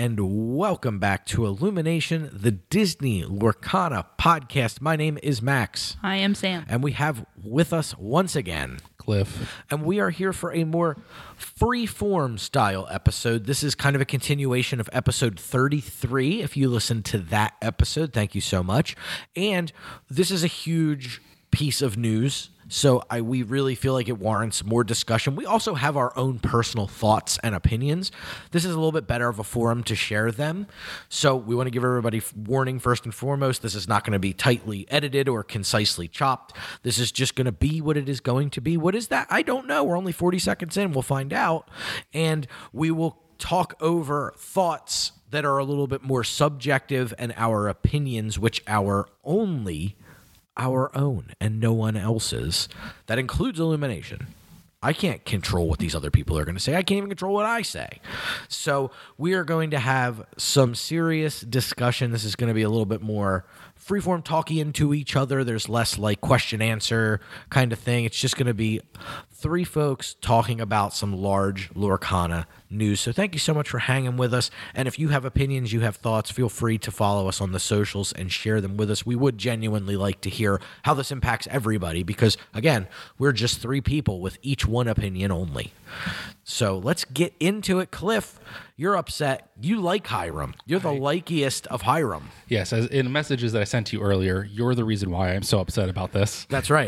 and welcome back to Illumination, the Disney Lorcana podcast. My name is Max. I am Sam. And we have with us once again Cliff. And we are here for a more free-form style episode. This is kind of a continuation of episode 33. If you listened to that episode, thank you so much. And this is a huge piece of news, so we really feel like it warrants more discussion. We also have our own personal thoughts and opinions. This is a little bit better of a forum to share them. So we want to give everybody warning first and foremost. This is not going to be tightly edited or concisely chopped. This is just going to be what it is going to be. What is that? I don't know. We're only 40 seconds in. We'll find out. And we will talk over thoughts that are a little bit more subjective and our opinions, which are only our own and no one else's. That includes Illumination. I can't control what these other people are going to say. I can't even control what I say. So we are going to have some serious discussion. This is going to be a little bit more freeform, talking into each other. There's less like question answer kind of thing. It's just going to be three folks talking about some large Lorcana news. So thank you so much for hanging with us. And if you have opinions, you have thoughts, feel free to follow us on the socials and share them with us. We would genuinely like to hear how this impacts everybody because, again, we're just three people with each one opinion only. So let's get into it. Cliff, you're upset. You like Hiram. You're the likeliest of Hiram. Yes, as in messages that I sent to you earlier, you're the reason why I'm so upset about this. That's right.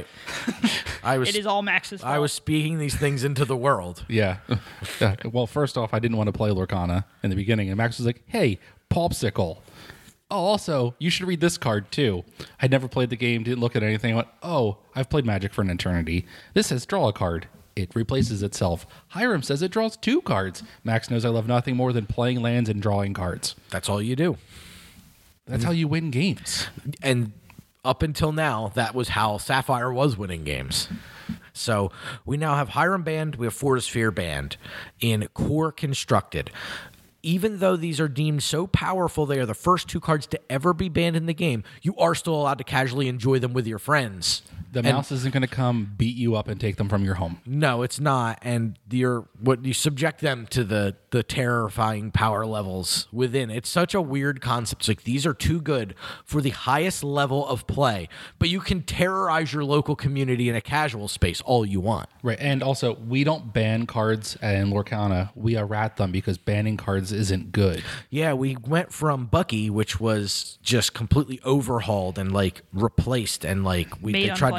It is all Max's fault. I was speaking these things into the world. Yeah. Well, first off, I didn't want to play Lorcana in the beginning, and Max was like, hey, Popsicle. Oh, also, you should read this card, too. I'd never played the game, didn't look at anything. I went, oh, I've played Magic for an eternity. This says draw a card. It replaces itself. Hiram says it draws 2 cards. Max knows I love nothing more than playing lands and drawing cards. That's all you do. That's how you win games. And up until now, that was how Sapphire was winning games. So we now have Hiram banned. We have Fortisphere banned in Core Constructed. Even though these are deemed so powerful, they are the first 2 cards to ever be banned in the game, you are still allowed to casually enjoy them with your friends. The mouse isn't going to come beat you up and take them from your home. No, it's not. And you subject them to the terrifying power levels within. It's such a weird concept. It's like these are too good for the highest level of play, but you can terrorize your local community in a casual space all you want. Right. And also, we don't ban cards in Lorcana. We errat them because banning cards isn't good. Yeah, we went from Bucky, which was just completely overhauled and like replaced, and like they tried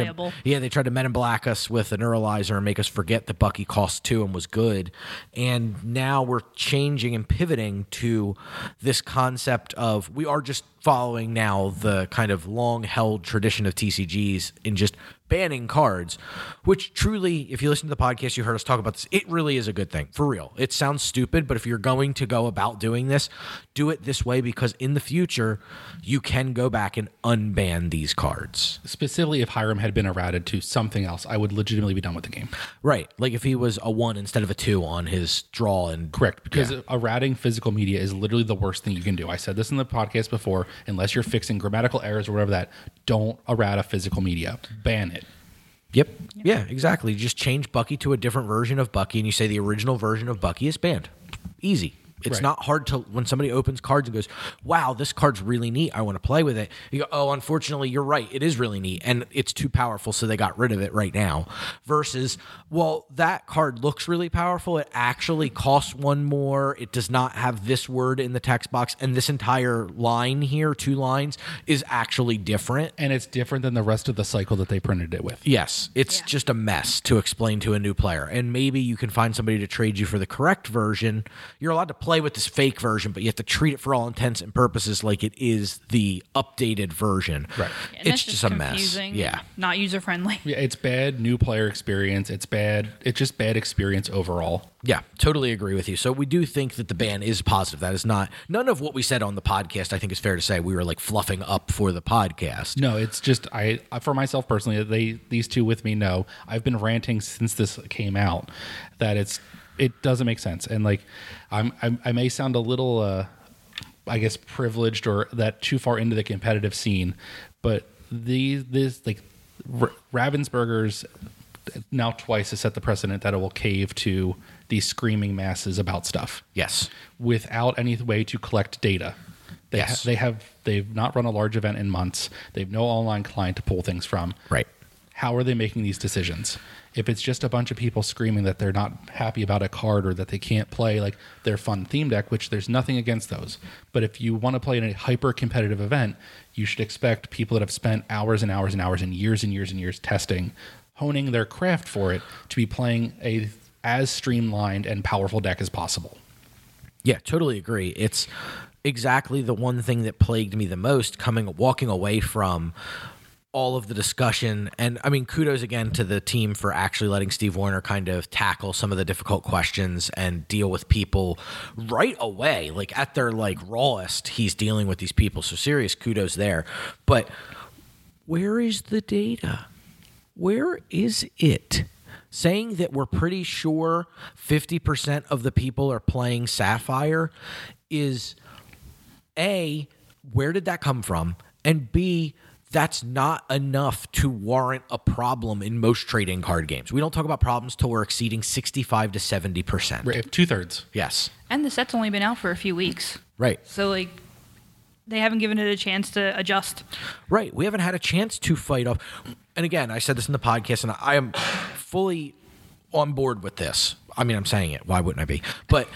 to Men in Black us with a neuralizer and make us forget that Bucky cost 2 and was good. And now we're changing and pivoting to this concept of we are just following now the kind of long-held tradition of TCGs in just banning cards, which truly, if you listen to the podcast, you heard us talk about this, it really is a good thing. For real. It sounds stupid, but if you're going to go about doing this, do it this way because in the future, you can go back and unban these cards. Specifically, if Hiram had been errated to something else, I would legitimately be done with the game. Right. Like if he was a 1 instead of a 2 on his draw. And correct, because errating physical media is literally the worst thing you can do. I said this in the podcast before, unless you're fixing grammatical errors or whatever that, don't errata physical media. Ban it. Yep. Yeah, exactly. You just change Bucky to a different version of Bucky and you say the original version of Bucky is banned. Easy. It's not hard to, when somebody opens cards and goes, wow, this card's really neat, I want to play with it. You go, oh, unfortunately, you're right. It is really neat. And it's too powerful, so they got rid of it right now. Versus, well, that card looks really powerful. It actually costs 1 more. It does not have this word in the text box. And this entire line here, 2 lines, is actually different. And it's different than the rest of the cycle that they printed it with. Yes. It's just a mess to explain to a new player. And maybe you can find somebody to trade you for the correct version. You're allowed to play with this fake version, but you have to treat it for all intents and purposes like it is the updated version. Right. And it's just a mess. Yeah. Not user friendly. Yeah, it's bad new player experience. It's just bad experience overall. Yeah, totally agree with you. So we do think that the ban is positive. That is not, none of what we said on the podcast, I think it's fair to say we were like fluffing up for the podcast. No, it's just, for myself personally, these two with me know, I've been ranting since this came out that it doesn't make sense. And like, I may sound a little, I guess, privileged or that too far into the competitive scene, but Ravensburger's now twice has set the precedent that it will cave to these screaming masses about stuff. Yes. Without any way to collect data. They've not run a large event in months. They've no online client to pull things from. Right. How are they making these decisions? If it's just a bunch of people screaming that they're not happy about a card or that they can't play like their fun theme deck, which there's nothing against those. But if you want to play in a hyper competitive event, you should expect people that have spent hours and hours and hours and years and years and years testing, honing their craft for it, to be playing a as streamlined and powerful deck as possible. Yeah, totally agree. It's exactly the one thing that plagued me the most walking away from all of the discussion. And I mean, kudos again to the team for actually letting Steve Warner kind of tackle some of the difficult questions and deal with people right away. Like at their like rawest, he's dealing with these people. So serious kudos there. But where is the data? Where is it? Saying that we're pretty sure 50% of the people are playing Sapphire is A, where did that come from? And B, that's not enough to warrant a problem in most trading card games. We don't talk about problems till we're exceeding 65 to 70%. Right, 2/3. Yes. And the set's only been out for a few weeks. Right. So, like, they haven't given it a chance to adjust. Right. We haven't had a chance to fight off. And again, I said this in the podcast, and I am fully on board with this. I mean, I'm saying it. Why wouldn't I be? But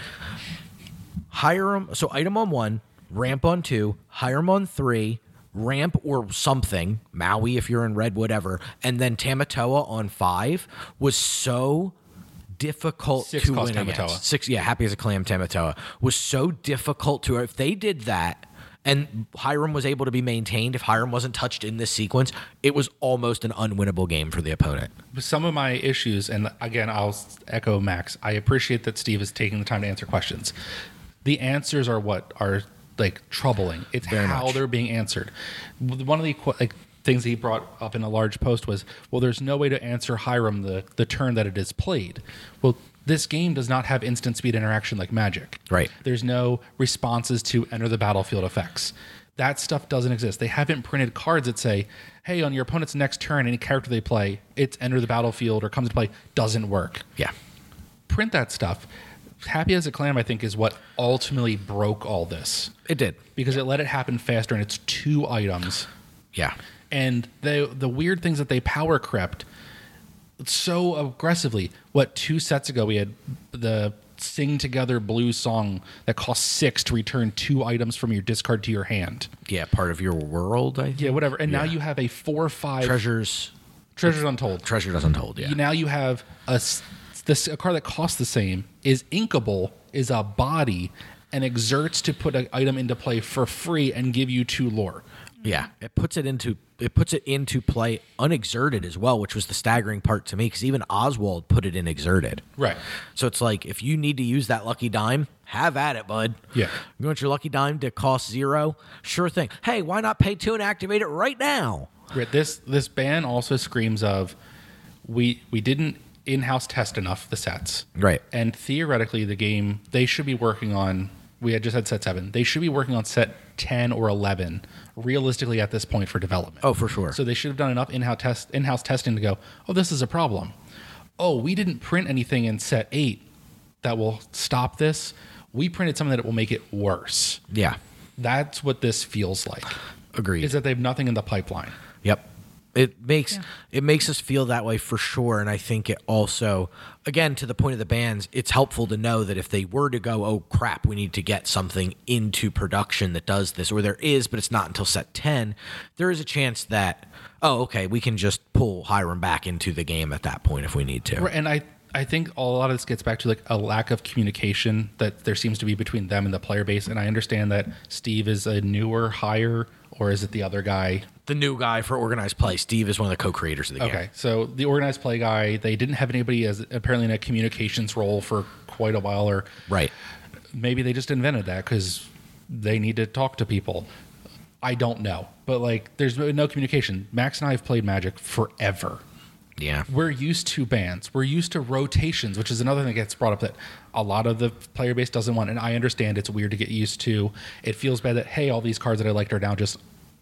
Hiram, so item on 1, ramp on 2, Hiram on 3, ramp or something, Maui if you're in red, whatever, and then Tamatoa on 5 was so difficult Six to cost win Tamatoa. against. 6, yeah, happy as a clam Tamatoa was so difficult to, if they did that and Hiram was able to be maintained, if Hiram wasn't touched in this sequence, it was almost an unwinnable game for the opponent. Some of my issues, and again, I'll echo Max, I appreciate that Steve is taking the time to answer questions. The answers are what are like troubling. It's Very how much. they're being answered. One of the things he brought up in a large post was, well, there's no way to answer Hiram the turn that it is played. Well, this game does not have instant speed interaction like Magic. Right. There's no responses to enter the battlefield effects. That stuff doesn't exist. They haven't printed cards that say, hey, on your opponent's next turn, any character they play, it's enter the battlefield or comes to play, doesn't work. Yeah. Print that stuff. Happy as a Clam, I think, is what ultimately broke all this. It did. Because it let it happen faster, and it's 2 items. Yeah. And the weird things that they power crept so aggressively. 2 sets ago, we had the Sing Together Blues song that costs 6 to return 2 items from your discard to your hand. Yeah, part of your world, I think. Yeah, whatever. And now you have a 4/5 Treasures Untold. Treasures Untold, yeah. Now you have a card that costs the same, is inkable, is a body, and exerts to put an item into play for free and give you 2 lore. Yeah, it puts it into play unexerted as well, which was the staggering part to me, because even Oswald put it in exerted. Right. So it's like, if you need to use that lucky dime, have at it, bud. Yeah. You want your lucky dime to cost 0? Sure thing. Hey, why not pay 2 and activate it right now? Right. This ban also screams of we didn't in-house test enough the sets. Right. And theoretically, the game, they should be working on, we had just had set 7. They should be working on set 10 or 11 realistically at this point for development. Oh, for sure. So they should have done enough in-house testing to go, oh, this is a problem. Oh, we didn't print anything in set 8 that will stop this. We printed something that will make it worse. Yeah. That's what this feels like. Agreed. Is that they have nothing in the pipeline. Yep. It makes us feel that way for sure. And I think it also, again, to the point of the bans, it's helpful to know that if they were to go, oh crap, we need to get something into production that does this, or there is, but it's not until set 10, there is a chance that, oh, okay, we can just pull Hiram back into the game at that point if we need to. Right, and I think a lot of this gets back to like a lack of communication that there seems to be between them and the player base. And I understand that Steve is a newer hire, or is it the other guy? The new guy for Organized Play. Steve is one of the co-creators of the game. Okay, so the Organized Play guy, they didn't have anybody as apparently in a communications role for quite a while, or Right. maybe they just invented that because they need to talk to people. I don't know, but like, there's no communication. Max and I have played Magic forever. Yeah. We're used to bans. We're used to rotations, which is another thing that gets brought up that a lot of the player base doesn't want. And I understand it's weird to get used to. It feels bad that, hey, all these cards that I liked are now just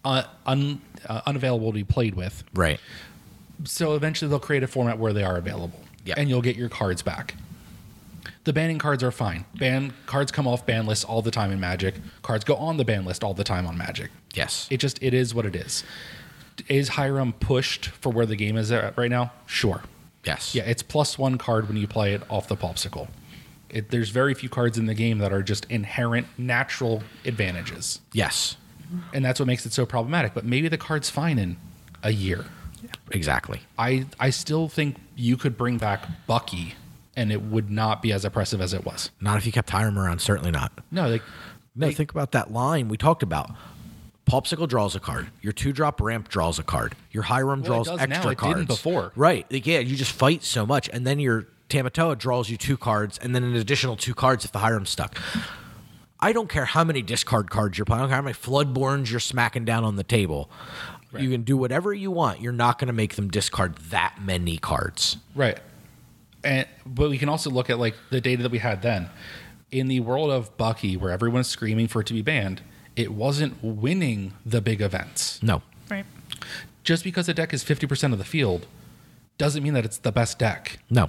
unavailable to be played with. Right. So eventually they'll create a format where they are available. Yep. And you'll get your cards back. The banning cards are fine. Cards come off ban lists all the time in Magic. Cards go on the ban list all the time on Magic. Yes. It is what it is. Is Hiram pushed for where the game is at right now? Sure. Yes. Yeah, it's +1 card when you play it off the Popsicle. There's very few cards in the game that are just inherent natural advantages. Yes. And that's what makes it so problematic. But maybe the card's fine in a year. Exactly. I still think you could bring back Bucky and it would not be as oppressive as it was. Not if you kept Hiram around. Certainly not. No, Think about that line we talked about. Popsicle draws a card. Your 2-drop ramp draws a card. Your Hiram draws it does extra now. It cards. didn't before. Right. Yeah, you just fight so much. And then your Tamatoa draws you 2 cards and then an additional 2 cards if the Hiram's stuck. I don't care how many discard cards you're playing. I don't care how many Floodborns you're smacking down on the table. Right. You can do whatever you want. You're not going to make them discard that many cards. Right. But we can also look at like the data that we had then. In the world of Bucky, where everyone's screaming for it to be banned, it wasn't winning the big events. No. Right. Just because a deck is 50% of the field doesn't mean that it's the best deck. No.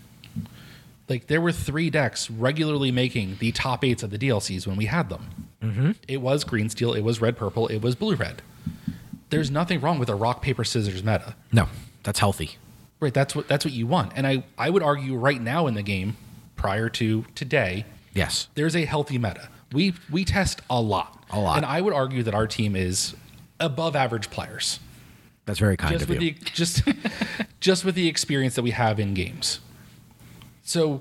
Like, there were 3 decks regularly making the top 8s of the DLCs when we had them. Mm-hmm. It was green steel, it was red purple, it was blue red. There's nothing wrong with a rock paper scissors meta. No. That's healthy. Right, that's what you want. And I would argue right now in the game, prior to today, Yes. there's a healthy meta. We test a lot. A lot. And I would argue that our team is above average players. That's very kind Just of with you. just with the experience that we have in games. So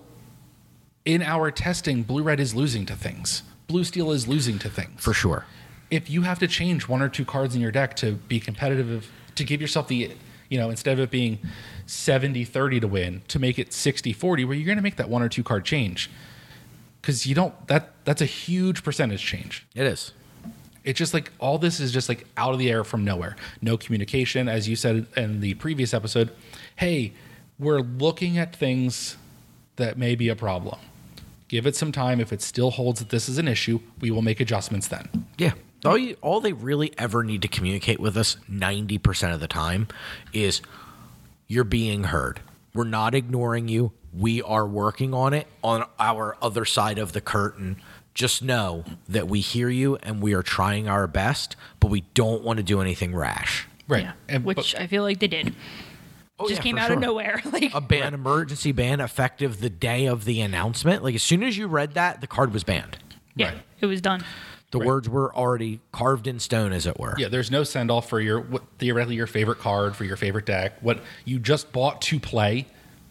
in our testing, blue red is losing to things. Blue steel is losing to things. For sure. If you have to change 1 or 2 cards in your deck to be competitive, to give yourself the, instead of it being 70-30 to win, to make it 60-40, where you're going to make that 1 or 2 card change. Because that's a huge percentage change. It is. It's just like all this is just like out of the air from nowhere. No communication, as you said in the previous episode. Hey, we're looking at things that may be a problem. Give it some time. If it still holds that this is an issue, we will make adjustments then. Yeah. All they really ever need to communicate with us 90% of the time is you're being heard. We're not ignoring you. We are working on it on our other side of the curtain. Just know that we hear you and we are trying our best, but we don't want to do anything rash. Right. Yeah. Which I feel like they did. Just came out of nowhere. Like a ban, emergency ban, effective the day of the announcement. Like as soon as you read that, the card was banned. yeah, Right. it was done. The words were already carved in stone, as it were. Yeah, there's no send off for theoretically your favorite card, for your favorite deck. What you just bought to play,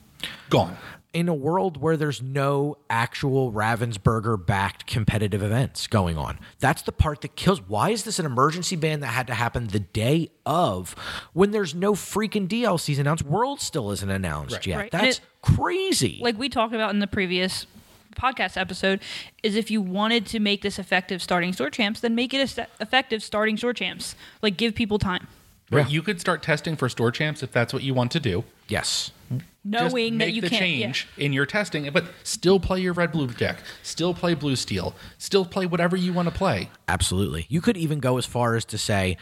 gone. In a world where there's no actual Ravensburger-backed competitive events going on. That's the part that kills. Why is this an emergency ban that had to happen the day of when there's no freaking DLCs announced? World still isn't announced yet. Right. That's crazy. Like we talked about in the previous podcast episode, is if you wanted to make this effective starting store champs, then make it effective starting store champs. Like give people time. Right. Yeah. You could start testing for store champs if that's what you want to do. Yes. Knowing Just that make you the can't change in your testing, but still play your red blue deck, still play blue steel, still play whatever you want to play. Absolutely. You could even go as far as to say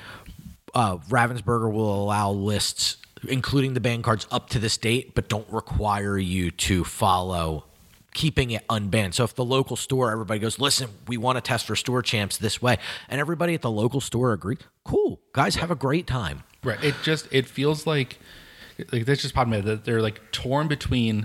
Ravensburger will allow lists, including the ban cards, up to this date, but don't require you to follow keeping it unbanned. So if the local store, everybody goes, listen, we want to test for store champs this way, and everybody at the local store agree, cool, guys, have a great time. Right. It feels like that's just part of me that they're like torn between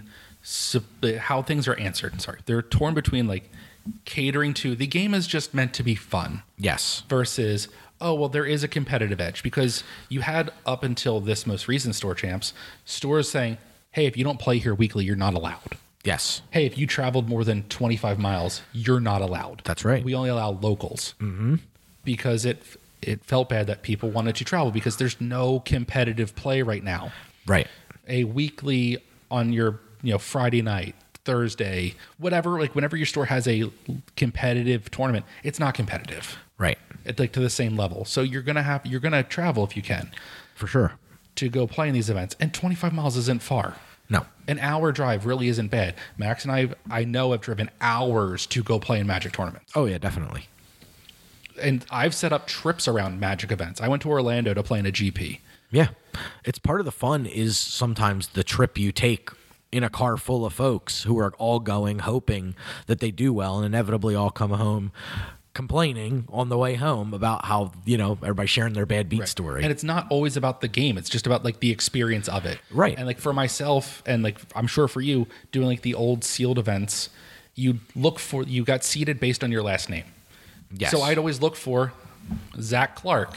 how things are answered. Sorry, they're torn between like catering to the game is just meant to be fun. Yes. Versus, oh well, there is a competitive edge because you had up until this most recent store champs stores saying, hey, if you don't play here weekly, you're not allowed. Yes. Hey, if you traveled more than 25 miles, you're not allowed. That's right. We only allow locals. Mm-hmm. Because it felt bad that people wanted to travel because there's no competitive play right now. Right. A weekly on your Friday night, Thursday, whatever, like whenever your store has a competitive tournament, it's not competitive. Right. It's like to the same level. So you're gonna travel if you can For sure. to go play in these events. And 25 miles isn't far. No. An hour drive really isn't bad. Max and I know have driven hours to go play in Magic tournaments. Oh, yeah, definitely. And I've set up trips around Magic events. I went to Orlando to play in a GP. Yeah. It's part of the fun is sometimes the trip you take in a car full of folks who are all going, hoping that they do well, and inevitably all come home complaining on the way home about how, everybody's sharing their bad beat story. And it's not always about the game. It's just about like the experience of it. Right. And like for myself, and like I'm sure for you, doing like the old sealed events, you got seeded based on your last name. Yes. So I'd always look for Zach Clark.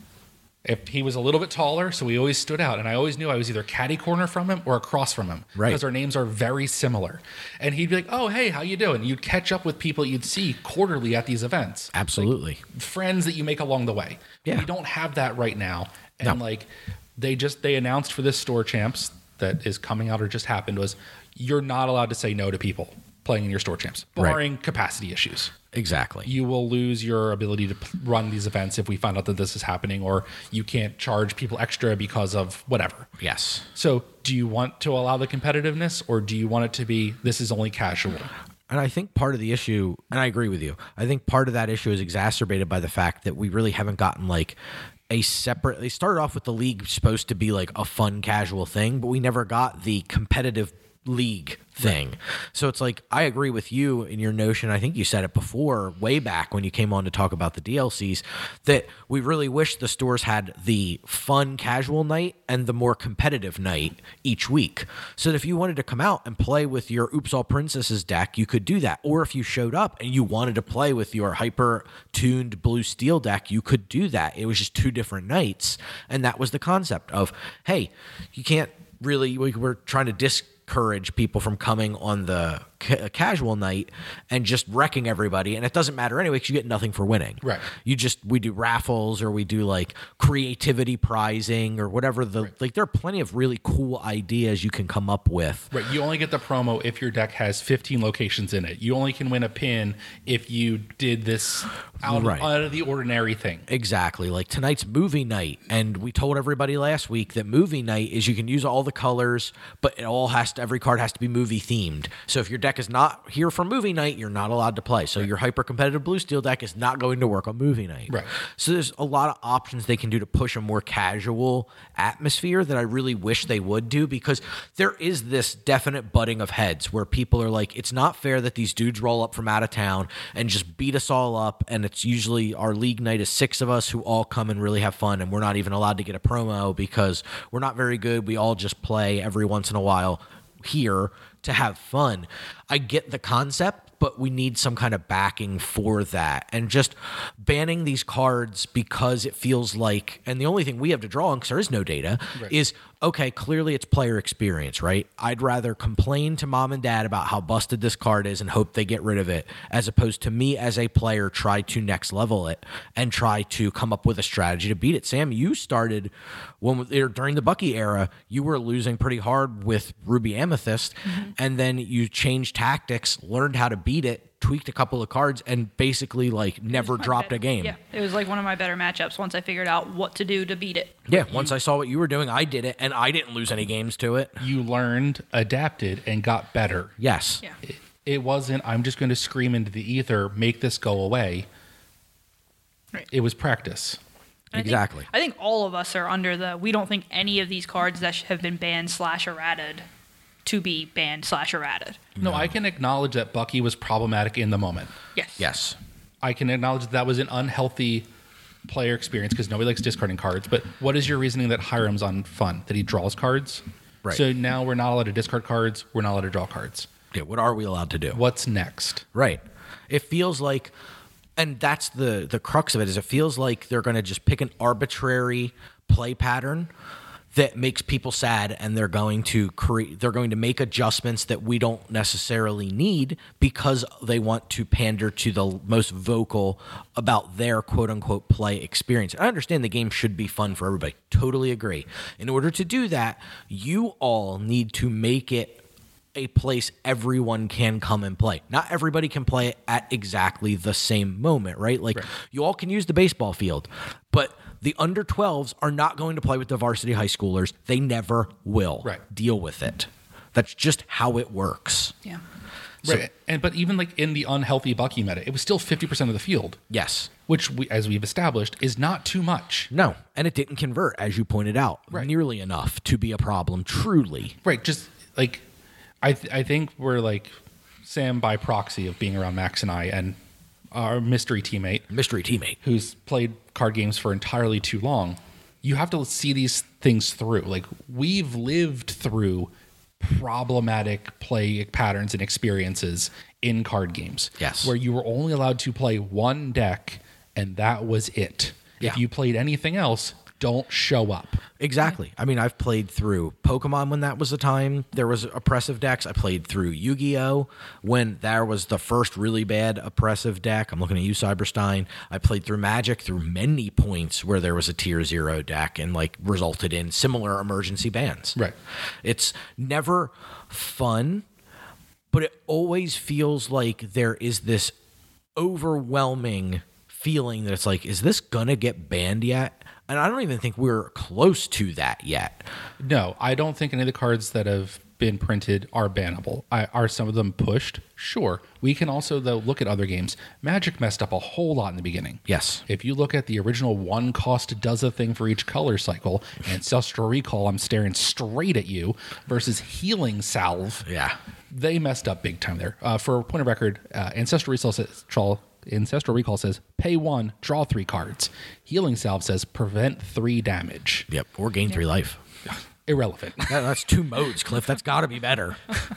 If he was a little bit taller, so he always stood out. And I always knew I was either catty corner from him or across from him. Right. Because our names are very similar. And he'd be like, oh, hey, how you doing? You'd catch up with people you'd see quarterly at these events. Absolutely. Like, friends that you make along the way. Yeah. We don't have that right now. And No. like they announced for this Store Champs that is coming out or just happened was you're not allowed to say no to people playing in your Store Champs, barring capacity issues. Exactly. You will lose your ability to run these events if we find out that this is happening, or you can't charge people extra because of whatever. Yes. So do you want to allow the competitiveness, or do you want it to be this is only casual? And I think part of the issue, and I agree with you, I think part of that issue is exacerbated by the fact that we really haven't gotten like a separate, they started off with the league supposed to be like a fun casual thing, but we never got the competitive league thing. Right. So it's like, I agree with you in your notion. I think you said it before, way back when you came on to talk about the DLCs, that we really wish the stores had the fun casual night and the more competitive night each week. So that if you wanted to come out and play with your Oops All Princesses deck, you could do that. Or if you showed up and you wanted to play with your hyper tuned Blue Steel deck, you could do that. It was just two different nights. And that was the concept of, hey, you can't really, we're trying to discourage people from coming on the casual night and just wrecking everybody, and it doesn't matter anyway because you get nothing for winning. Right. We do raffles, or we do like creativity prizing or whatever. Like there are plenty of really cool ideas you can come up with. Right. You only get the promo if your deck has 15 locations in it. You only can win a pin if you did this out of the ordinary thing. Exactly. Like tonight's movie night, and we told everybody last week that movie night is you can use all the colors, but every card has to be movie themed. So if your deck is not here for movie night, you're not allowed to play. So your hyper competitive Blue Steel deck is not going to work on movie night. Right. So there's a lot of options they can do to push a more casual atmosphere that I really wish they would do, because there is this definite butting of heads where people are like, it's not fair that these dudes roll up from out of town and just beat us all up, and it's usually our league night is 6 of us who all come and really have fun, and we're not even allowed to get a promo because we're not very good. We all just play every once in a while here to have fun. I get the concept, but we need some kind of backing for that. And just banning these cards because it feels like, and the only thing we have to draw on, because there is no data, is, okay, clearly it's player experience, right? I'd rather complain to mom and dad about how busted this card is and hope they get rid of it, as opposed to me as a player try to next level it and try to come up with a strategy to beat it. Sam, you started during the Bucky era, you were losing pretty hard with Ruby Amethyst, and then you changed tactics, learned how to beat it, tweaked a couple of cards, and basically like never dropped a game. Yeah, it was like one of my better matchups once I figured out what to do to beat it. Yeah, once I saw what you were doing, I did it, and I didn't lose any games to it. You learned, adapted, and got better. Yes. Yeah. It wasn't, I'm just going to scream into the ether, make this go away. Right. It was practice. Exactly. I think all of us are under we don't think any of these cards that have been banned/errated to be banned/errated. No, I can acknowledge that Bucky was problematic in the moment. Yes. Yes. I can acknowledge that was an unhealthy player experience because nobody likes discarding cards. But what is your reasoning that Hiram's on fun? That he draws cards? Right. So now we're not allowed to discard cards. We're not allowed to draw cards. Yeah, what are we allowed to do? What's next? Right. It feels like, and that's the crux of it, is it feels like they're going to just pick an arbitrary play pattern that makes people sad, and they're going to make adjustments that we don't necessarily need because they want to pander to the most vocal about their quote unquote play experience. I understand the game should be fun for everybody. Totally agree. In order to do that, you all need to make it a place everyone can come and play. Not everybody can play at exactly the same moment, right? Like you all can use the baseball field, but the under 12s are not going to play with the varsity high schoolers. They never will. Right. Deal with it. That's just how it works. Yeah. Right. But even like in the unhealthy Bucky meta, it was still 50% of the field. Yes. Which, as we've established, is not too much. No. And it didn't convert, as you pointed out, nearly enough to be a problem, truly. Right. Just like I think we're like Sam by proxy of being around Max and I and our mystery teammate who's played card games for entirely too long. You have to see these things through. Like, we've lived through problematic play patterns and experiences in card games. Yes. Where you were only allowed to play one deck and that was it. Yeah. If you played anything else, don't show up. Exactly. I mean, I've played through Pokemon when that was the time there was oppressive decks. I played through Yu-Gi-Oh! When there was the first really bad oppressive deck. I'm looking at you, Cyberstein. I played through Magic through many points where there was a tier 0 deck and like resulted in similar emergency bans. Right. It's never fun, but it always feels like there is this overwhelming feeling that it's like, is this gonna get banned yet? And I don't even think we're close to that yet. No, I don't think any of the cards that have been printed are bannable. Are some of them pushed? Sure. We can also, though, look at other games. Magic messed up a whole lot in the beginning. Yes. If you look at the original one cost does a thing for each color cycle, Ancestral Recall, I'm staring straight at you, versus Healing Salve. Yeah. They messed up big time there. For a point of record, Ancestral Recall says pay 1, draw 3 cards. Healing Salve says prevent 3 damage. Yep. Or gain 3 life. Irrelevant. That's 2 modes, Cliff. That's got to be better.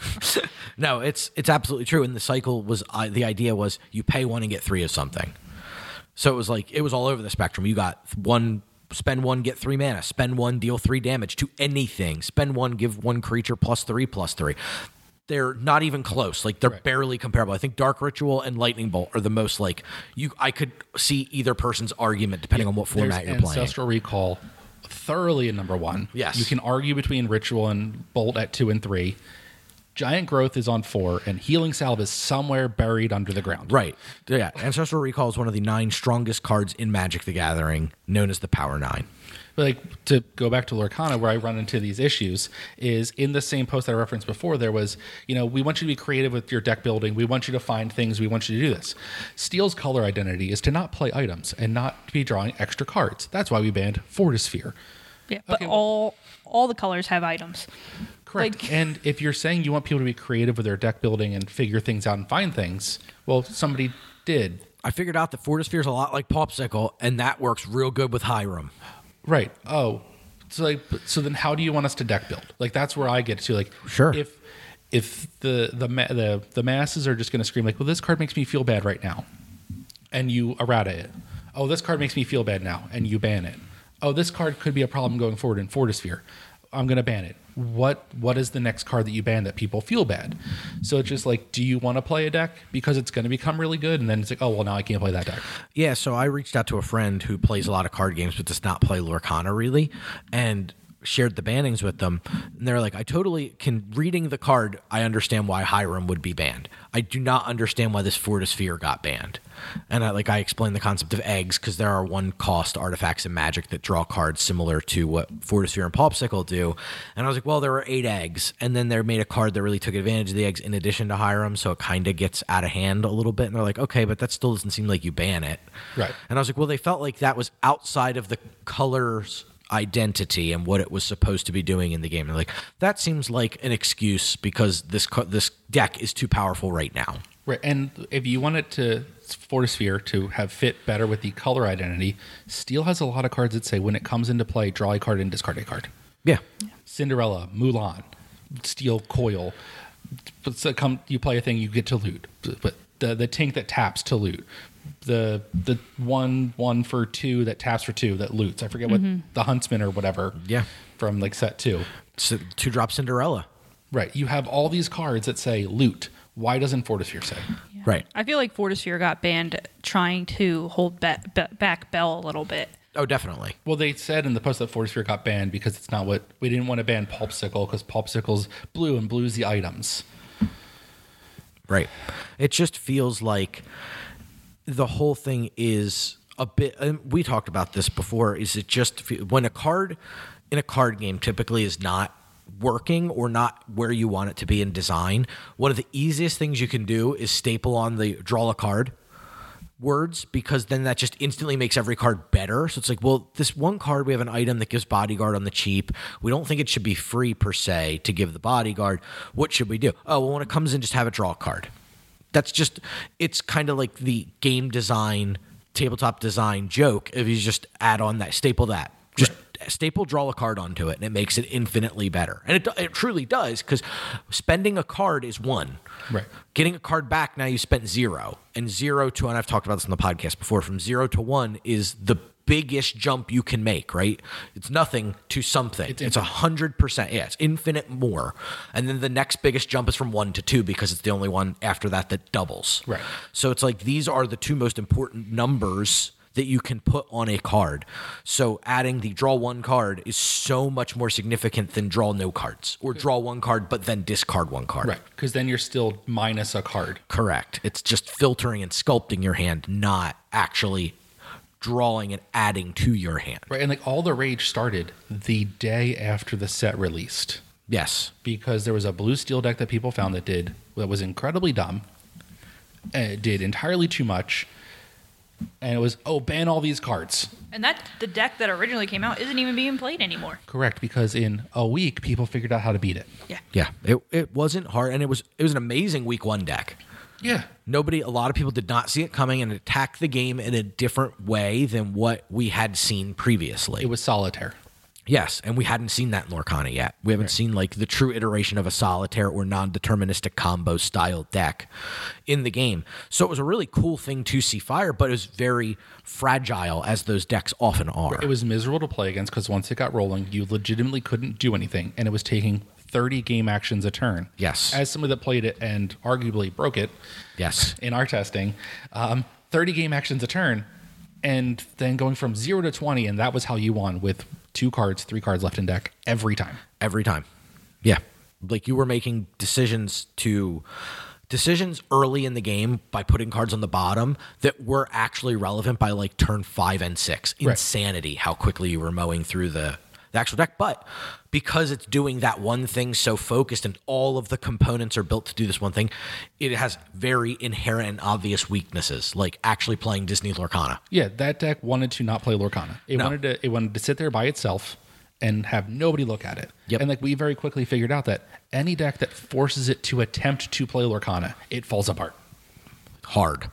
No, it's absolutely true. And the cycle was the idea was you pay 1 and get 3 of something. So it was like it was all over the spectrum. You got 1, spend 1, get 3 mana. Spend 1, deal 3 damage to anything. Spend 1, give 1 creature +3/+3. They're not even close. Like, they're barely comparable. I think Dark Ritual and Lightning Bolt are the most, like, I could see either person's argument depending on what format you're playing. Ancestral Recall, thoroughly in number 1. Yes. You can argue between Ritual and Bolt at 2 and 3. Giant Growth is on 4, and Healing Salve is somewhere buried under the ground. Right. Yeah. Ancestral Recall is one of the 9 strongest cards in Magic the Gathering, known as the Power 9. But like, to go back to Lorcana, where I run into these issues, is in the same post that I referenced before, there was, we want you to be creative with your deck building. We want you to find things. We want you to do this. Steel's color identity is to not play items and not be drawing extra cards. That's why we banned Fortisphere. Yeah, but Okay, all the colors have items. Correct. Like, and if you're saying you want people to be creative with their deck building and figure things out and find things, well, somebody did. I figured out that Fortisphere is a lot like Popsicle, and that works real good with Hiram. Right. Oh, so then how do you want us to deck build? Like, that's where I get to. Like, Sure. If the masses are just going to scream like, well, this card makes me feel bad right now, and you errata it. Oh, this card makes me feel bad now, and you ban it. Oh, this card could be a problem going forward in Fortisphere. I'm going to ban it. What is the next card that you ban that people feel bad? So it's just like, do you want to play a deck because it's going to become really good, and then it's like, oh well, now I can't play that deck. Yeah, so I reached out to a friend who plays a lot of card games but does not play Lorcana really, and shared the bannings with them. And they're like, I totally can, reading the card, I understand why Hiram would be banned. I do not understand why this Fortisphere got banned. And I explained the concept of eggs, because there are 1 cost artifacts in Magic that draw cards similar to what Fortisphere and Popsicle do. And I was like, well, there were 8 eggs. And then they made a card that really took advantage of the eggs in addition to Hiram, so it kind of gets out of hand a little bit. And they're like, okay, but that still doesn't seem like you ban it. Right. And I was like, well, they felt like that was outside of the colors identity and what it was supposed to be doing in the game. And like, that seems like an excuse because this deck is too powerful right now. Right, and if you want it to Fortisphere to have fit better with the color identity, Steel has a lot of cards that say when it comes into play, draw a card and discard a card. Yeah. Cinderella, Mulan, Steel Coil. You play a thing, you get to loot. But the Tink that taps to loot. The 1 for 2 that taps for 2 that loots. I forget what the Huntsman or whatever. Yeah. From like set 2. So 2-drop Cinderella. Right. You have all these cards that say loot. Why doesn't Fortisphere say? yeah. Right. I feel like Fortisphere got banned trying to hold back Bell a little bit. Oh, definitely. Well, they said in the post that Fortisphere got banned because it's not what we didn't want to ban Popsicle because Popsicle's blue and blue's the items. Right. It just feels like the whole thing is a bit, and we talked about this before, is it just when a card in a card game typically is not working or not where you want it to be in design, one of the easiest things you can do is staple on the draw a card words, because then that just instantly makes every card better. So it's like, well, this one card, we have an item that gives bodyguard on the cheap. We don't think it should be free per se to give the bodyguard. What should we do? Oh, well, when it comes in, just have it draw a card. That's just, it's kind of like the game design, tabletop design joke if you just add on that, staple that. Just staple, draw a card onto it, and it makes it infinitely better. And it truly does, because spending a card is 1. Right. Getting a card back, now you spent 0. And 0 to, and I've talked about this on the podcast before, from 0 to 1 is the biggest jump you can make, right? It's nothing to something. It's 100%. Yeah, it's infinite more. And then the next biggest jump is from 1 to 2, because it's the only one after that that doubles. Right. So it's like these are the 2 most important numbers that you can put on a card. So adding the draw 1 card is so much more significant than draw no cards, or draw 1 card but then discard 1 card. Right. Because then you're still minus a card. Correct. It's just filtering and sculpting your hand, not actually drawing and adding to your hand. Right. And like all the rage started the day after the set released. Yes. Because there was a blue steel deck that people found that was incredibly dumb. And it did entirely too much. And it was, ban all these cards. And the deck that originally came out isn't even being played anymore. Correct, because in a week, people figured out how to beat it. Yeah. Yeah. It wasn't hard, and it was an amazing week 1 deck. Yeah. A lot of people did not see it coming and attacked the game in a different way than what we had seen previously. It was solitaire. Yes, and we hadn't seen that in Lorcana yet. We haven't seen like the true iteration of a solitaire or non-deterministic combo style deck in the game. So it was a really cool thing to see fire, but it was very fragile, as those decks often are. It was miserable to play against because once it got rolling, you legitimately couldn't do anything, and it was taking 30 game actions a turn. Yes. As somebody that played it and arguably broke it. Yes. In our testing, 30 game actions a turn, and then going from 0 to 20, and that was how you won with 2 cards, 3 cards left in deck every time. Every time. Yeah. Like you were making decisions early in the game by putting cards on the bottom that were actually relevant by like turn 5 and 6. Insanity how quickly you were mowing through the actual deck. But because it's doing that one thing so focused and all of the components are built to do this one thing, it has very inherent and obvious weaknesses, like actually playing Disney Lorcana. Yeah, that deck wanted to not play Lorcana. It wanted to sit there by itself and have nobody look at it. Yep. And like we very quickly figured out that any deck that forces it to attempt to play Lorcana, it falls apart. Hard.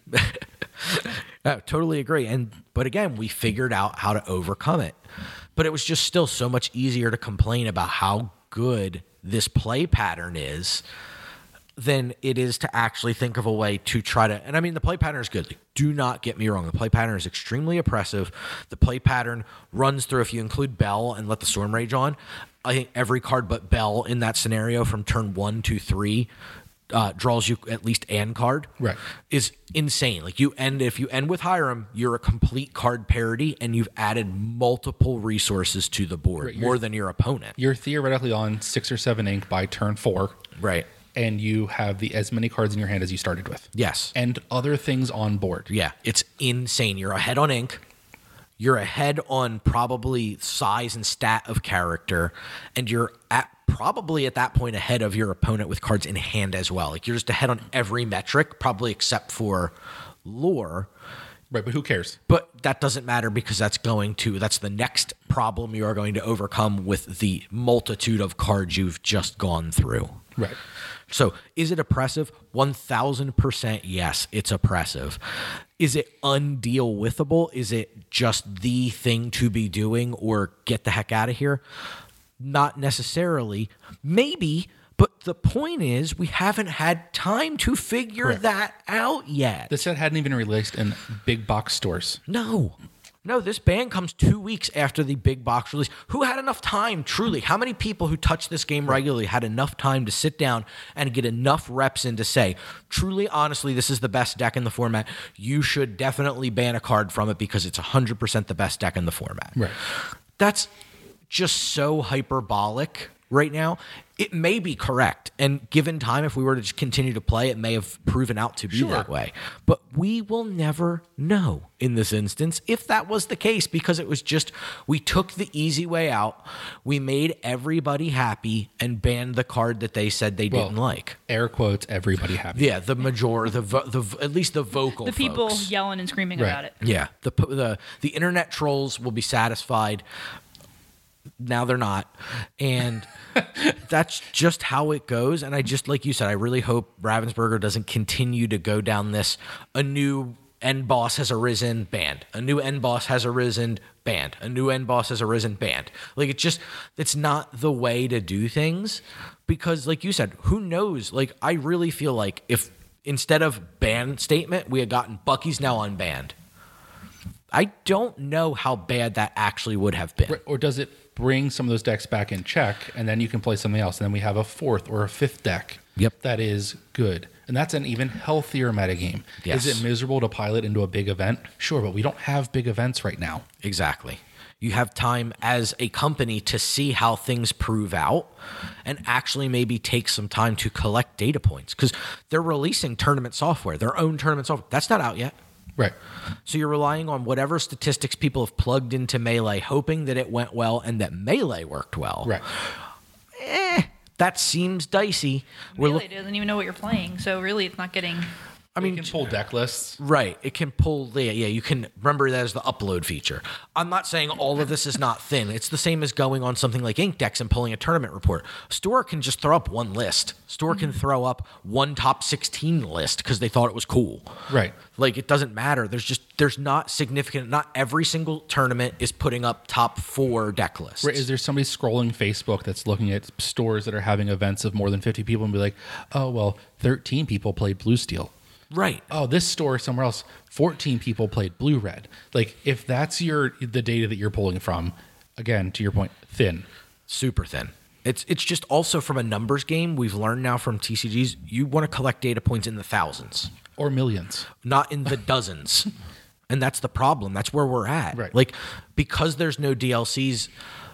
I totally agree. But again, we figured out how to overcome it. But it was just still so much easier to complain about how good this play pattern is than it is to actually think of a way to try to. And I mean, the play pattern is good. Like, do not get me wrong. The play pattern is extremely oppressive. The play pattern runs through, if you include Bell and let the Storm Rage on, I think every card but Bell in that scenario from turn 1 to 3 draws you at least an card. Right. Is insane. Like if you end with Hiram, you're a complete card parity, and you've added multiple resources to the board, more than your opponent. You're theoretically on 6 or 7 ink by turn 4. Right. And you have as many cards in your hand as you started with. Yes. And other things on board. Yeah. It's insane. You're ahead on ink. You're ahead on probably size and stat of character, and you're probably at that point ahead of your opponent with cards in hand as well. Like you're just ahead on every metric, probably except for lore. Right, but who cares? But that doesn't matter, because that's the next problem you are going to overcome with the multitude of cards you've just gone through. Right. So is it oppressive? 1000% yes, it's oppressive. Is it undeal withable? Is it just the thing to be doing, or get the heck out of here? Not necessarily. Maybe, but the point is we haven't had time to figure that out yet. The set hadn't even released in big box stores. No, this ban comes 2 weeks after the big box release. Who had enough time, truly? How many people who touch this game regularly had enough time to sit down and get enough reps in to say, truly, honestly, this is the best deck in the format. You should definitely ban a card from it because it's 100% the best deck in the format. Right. That's just so hyperbolic right now, it may be correct. And given time, if we were to just continue to play, it may have proven out to be that way. But we will never know in this instance if that was the case, because it was just, we took the easy way out. We made everybody happy and banned the card that they said they didn't like. Air quotes, everybody happy. Yeah, the at least the vocal The people folks. yelling and screaming about it. Yeah, the internet trolls will be satisfied. Now they're not. And that's just how it goes. And I just, like you said, I really hope Ravensburger doesn't continue to go down this, a new end boss has arisen, banned. A new end boss has arisen, banned. A new end boss has arisen, banned. Like, it's not the way to do things, because like you said, who knows? Like, I really feel like if instead of ban statement, we had gotten Bucky's now unbanned, I don't know how bad that actually would have been. Or does it bring some of those decks back in check, and then you can play something else, and then we have a fourth or a fifth deck that is good? And that's an even healthier metagame. Yes. Is it miserable to pilot into a big event? Sure, but we don't have big events right now. Exactly. You have time as a company to see how things prove out and actually maybe take some time to collect data points, because they're releasing tournament software, their own tournament software. That's not out yet. Right. So you're relying on whatever statistics people have plugged into Melee, hoping that it went well and that Melee worked well. Right. That seems dicey. Melee doesn't even know what you're playing, so really it's not getting... I mean, you can pull deck lists. Right. It can pull, you can remember that as the upload feature. I'm not saying all of this is not thin. It's the same as going on something like Inkdex and pulling a tournament report. Store can just throw up one list. Store can throw up one top 16 list because they thought it was cool. Right. Like, it doesn't matter. There's not significant, not every single tournament is putting up top 4 deck lists. Right. Is there somebody scrolling Facebook that's looking at stores that are having events of more than 50 people and be like, oh, well, 13 people played Blue Steel. Right. Oh, this store somewhere else, 14 people played Blue Red. Like, if that's the data that you're pulling from, again, to your point, thin. Super thin. It's just also from a numbers game, we've learned now from TCGs, you want to collect data points in the thousands. Or millions. Not in the dozens. And that's the problem. That's where we're at. Right. Like, because there's no DLCs,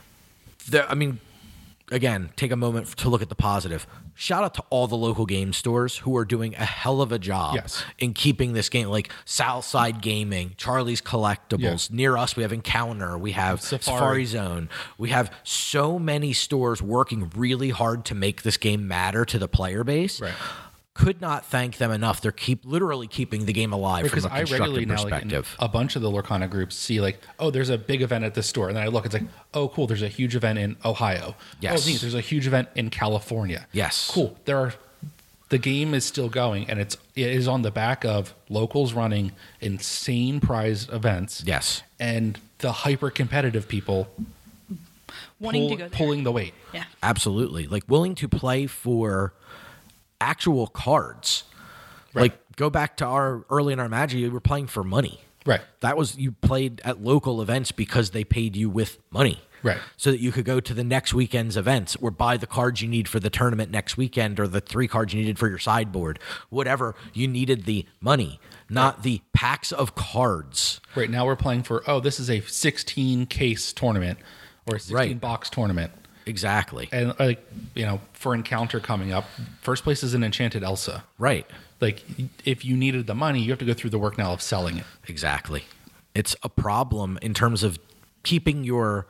again, take a moment to look at the positive. Shout out to all the local game stores who are doing a hell of a job in keeping this game, like Southside Gaming, Charlie's Collectibles. Near us, we have Encounter, we have Safari Zone. We have so many stores working really hard to make this game matter to the player base. Right. Could not thank them enough. They're literally keeping the game alive from a constructive perspective. A bunch of the Lorcana groups see like, oh, there's a big event at this store. And then I look, it's like, oh, cool, there's a huge event in Ohio. Yes. Oh, neat, there's a huge event in California. Yes. Cool. The game is still going, and it is on the back of locals running insane prized events. Yes. And the hyper competitive people wanting to go there. Pulling the weight. Yeah. Absolutely. Like, willing to play for actual cards. Right. Like, go back to early in our Magic, you were playing for money. Right. That was, you played at local events because they paid you with money. Right. So that you could go to the next weekend's events or buy the cards you need for the tournament next weekend, or the 3 cards you needed for your sideboard. Whatever. You needed the money, not the packs of cards. Right. Now we're playing for, this is a 16 case tournament or a 16 box tournament. Exactly. And for Encounter coming up, first place is an Enchanted Elsa. Right. Like, if you needed the money, you have to go through the work now of selling it. Exactly. It's a problem in terms of keeping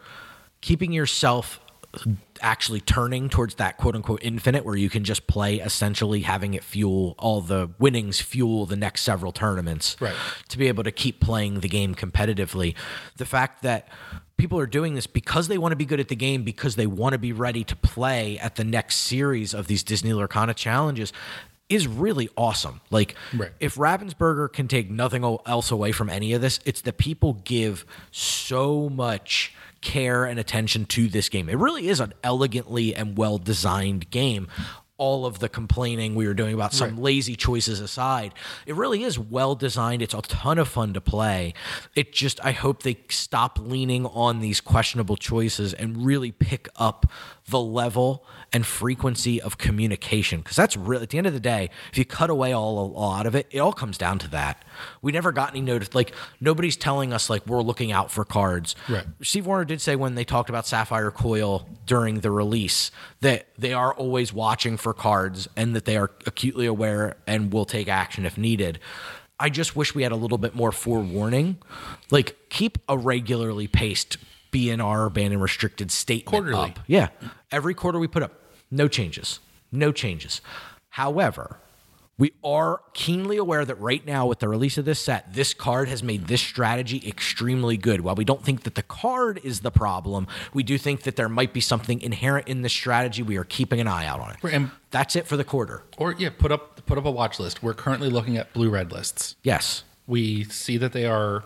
yourself actually turning towards that quote unquote infinite, where you can just play, essentially having it fuel all the winnings, fuel the next several tournaments. Right. To be able to keep playing the game competitively. The fact that people are doing this because they want to be good at the game, because they want to be ready to play at the next series of these Disney Lorcana challenges, is really awesome. Like, if Ravensburger can take nothing else away from any of this, it's that people give so much care and attention to this game. It really is an elegantly and well-designed game. All of the complaining we were doing about some lazy choices aside, it really is well designed. It's a ton of fun to play. It just, I hope they stop leaning on these questionable choices and really pick up the level and frequency of communication, because that's really, at the end of the day, if you cut away a lot of it, it all comes down to that. We never got any notice, like nobody's telling us like we're looking out for cards. Right. Steve Warner did say when they talked about Sapphire Coil during the release that they are always watching for cards and that they are acutely aware and will take action if needed. I just wish we had a little bit more forewarning. Like, keep a regularly paced BNR, banned and restricted statement Quarterly. up. Yeah. Every quarter we put up. No changes. No changes. However, we are keenly aware that right now with the release of this set, this card has made this strategy extremely good. While we don't think that the card is the problem, we do think that there might be something inherent in this strategy. We are keeping an eye out on it. And That's it for the quarter. Or yeah, put up a watch list. We're currently looking at blue-red lists. Yes. We see that they are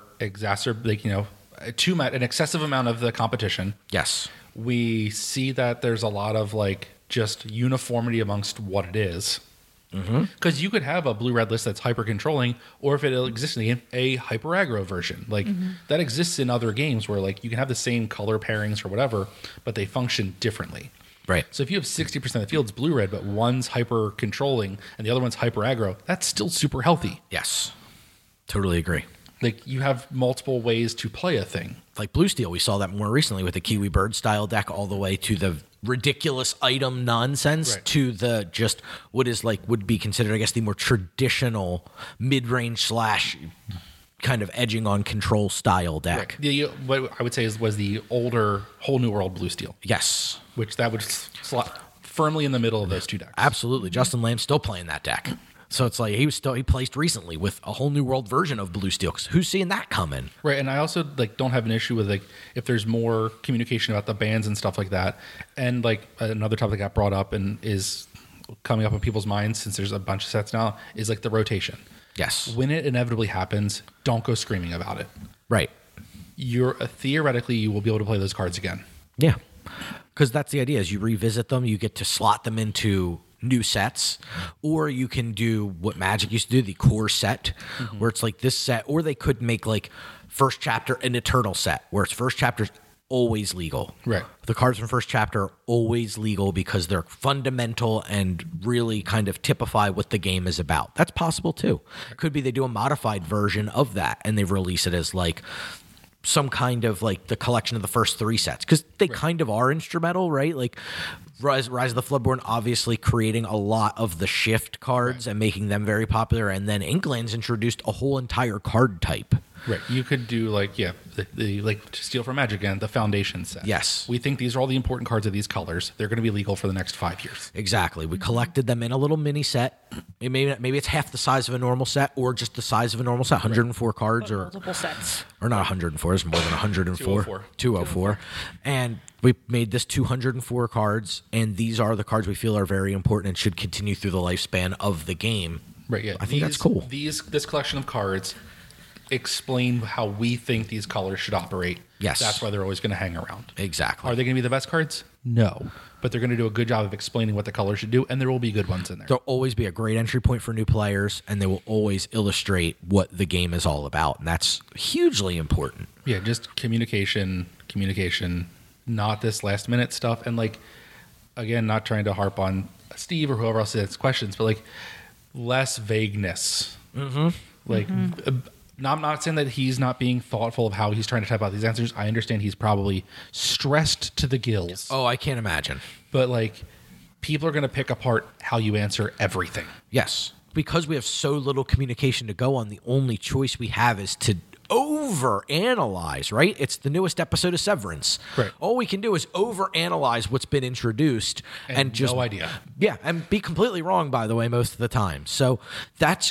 an excessive amount of the competition. Yes. We see that there's a lot of like just uniformity amongst what it is. Because you could have a blue-red list that's hyper-controlling, or if it exists in the game, a hyper-aggro version. Like, that exists in other games where, like, you can have the same color pairings or whatever, but they function differently. Right. So if you have 60% of the field's blue-red, but one's hyper-controlling and the other one's hyper-aggro, that's still super healthy. Yes. Totally agree. Like, you have multiple ways to play a thing. Like Blue Steel, we saw that more recently with the Kiwi Bird style deck, all the way to the ridiculous item nonsense Right. to the just what is like would be considered, I guess, the more traditional mid-range / kind of edging on control style deck. What I would say was the older Whole New World Blue Steel, Yes, which that would slot firmly in the middle of those two decks. absolutely. Justin Lamb's still playing that deck. So it's like he placed recently with a Whole New World version of Blue Steel. 'Cause who's seeing that coming? Right, and I also like don't have an issue with like if there's more communication about the bans and stuff like that. And like another topic that got brought up and is coming up in people's minds since there's a bunch of sets now is like the rotation. Yes. When it inevitably happens, don't go screaming about it. Right. Theoretically you will be able to play those cards again. Yeah. Because that's the idea is you revisit them, you get to slot them into new sets, or you can do what Magic used to do, the core set, where it's like this set, or they could make like first chapter an eternal set, where it's first chapter's always legal. Right. The cards from first chapter are always legal because they're fundamental and really kind of typify what the game is about. That's possible too. Could be they do a modified version of that and they release it as like some kind of like the collection of the first 3 sets, because they kind of are instrumental, right? Like Rise of the Floodborn obviously creating a lot of the shift cards and making them very popular, and then Inklands introduced a whole entire card type. Right. You could do like the like to steal from Magic again, the foundation set. Yes. We think these are all the important cards of these colors. They're going to be legal for the next 5 years. Exactly. We collected them in a little mini set. Maybe it's half the size of a normal set, or just the size of a normal set. 104 cards, or Multiple sets. not 104. There's more than 104. 204. 204. And we made this 204 cards, and these are the cards we feel are very important and should continue through the lifespan of the game. Right. Yeah. I think that's cool. This collection of cards explain how we think these colors should operate. Yes. That's why they're always going to hang around. Exactly. Are they going to be the best cards? No. But they're going to do a good job of explaining what the colors should do, and there will be good ones in there. There'll always be a great entry point for new players, and they will always illustrate what the game is all about, and that's hugely important. Yeah, just communication, not this last minute stuff. And like, again, not trying to harp on Steve or whoever else has questions, but like less vagueness. Like, I'm not saying that he's not being thoughtful of how he's trying to type out these answers. I understand he's probably stressed to the gills. Oh, I can't imagine. But like, people are going to pick apart how you answer everything. Yes. Because we have so little communication to go on, the only choice we have is to overanalyze, right? It's the newest episode of Severance. Right. All we can do is overanalyze what's been introduced and just no idea. Yeah, and be completely wrong, by the way, most of the time. So that's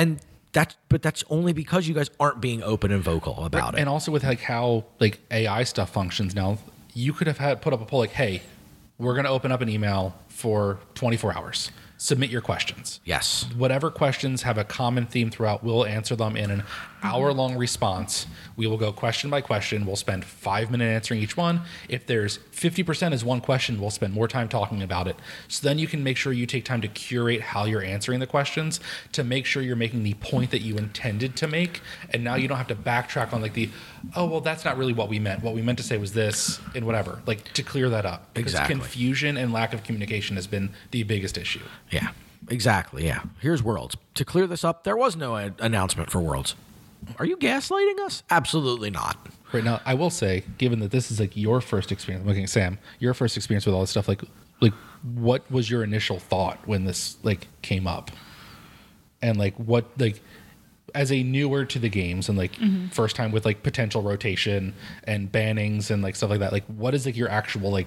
only because you guys aren't being open and vocal about it. And also with like how like AI stuff functions now, you could have put up a poll like, hey, we're going to open up an email for 24 hours. submit your questions. Yes. Whatever questions have a common theme throughout, we'll answer them in an hour-long response. We will go question by question. We'll spend 5 minutes answering each one. If there's 50% is one question, we'll spend more time talking about it. So then you can make sure you take time to curate how you're answering the questions to make sure you're making the point that you intended to make. And now you don't have to backtrack on that's not really what we meant. What we meant to say was this and whatever, to clear that up. Because confusion and lack of communication has been the biggest issue. Yeah, exactly. Yeah. Here's Worlds. To clear this up, there was no announcement for Worlds. Are you gaslighting us? Absolutely not. Right now, I will say, given that this is your first experience, I'm looking at Sam, your first experience with all this stuff, what was your initial thought when this came up? And what as a newer to the games and first time with potential rotation and bannings and stuff like that, what is your actual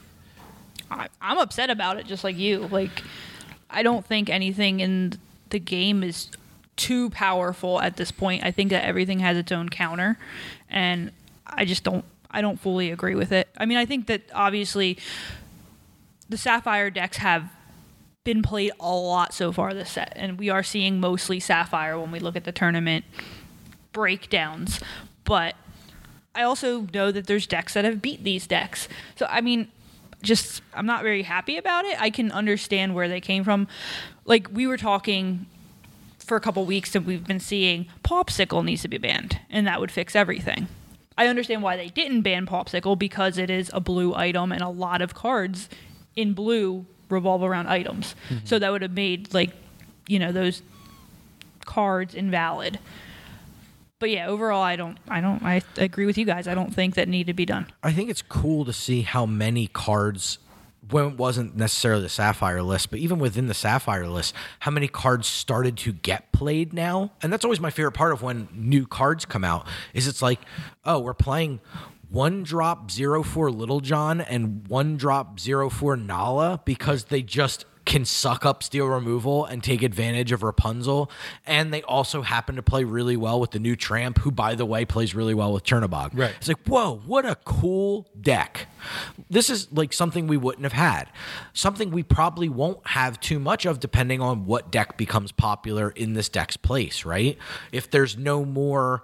I'm upset about it, just like you. I don't think anything in the game is too powerful at this point. I think that everything has its own counter, and I don't fully agree with it. I mean, I think that obviously the Sapphire decks have been played a lot so far this set, and we are seeing mostly Sapphire when we look at the tournament breakdowns. But I also know that there's decks that have beat these decks. So, I mean, I'm not very happy about it. I can understand where they came from. We were talking for a couple weeks and we've been seeing Popsicle needs to be banned, and that would fix everything. I understand why they didn't ban Popsicle, because it is a blue item and a lot of cards in blue revolve around items. Mm-hmm. So that would have made those cards invalid. But yeah, overall, I agree with you guys. I don't think that need to be done. I think it's cool to see how many cards, when it wasn't necessarily the Sapphire list, but even within the Sapphire list, how many cards started to get played now. And that's always my favorite part of when new cards come out, is it's we're playing 1-drop 0-4 Little John and 1-drop 0-4 Nala because they just can suck up steel removal and take advantage of Rapunzel. And they also happen to play really well with the new Tramp, who, by the way, plays really well with Chernobog. Right. It's whoa, what a cool deck. This is something we wouldn't have had. Something we probably won't have too much of, depending on what deck becomes popular in this deck's place, right? If there's no more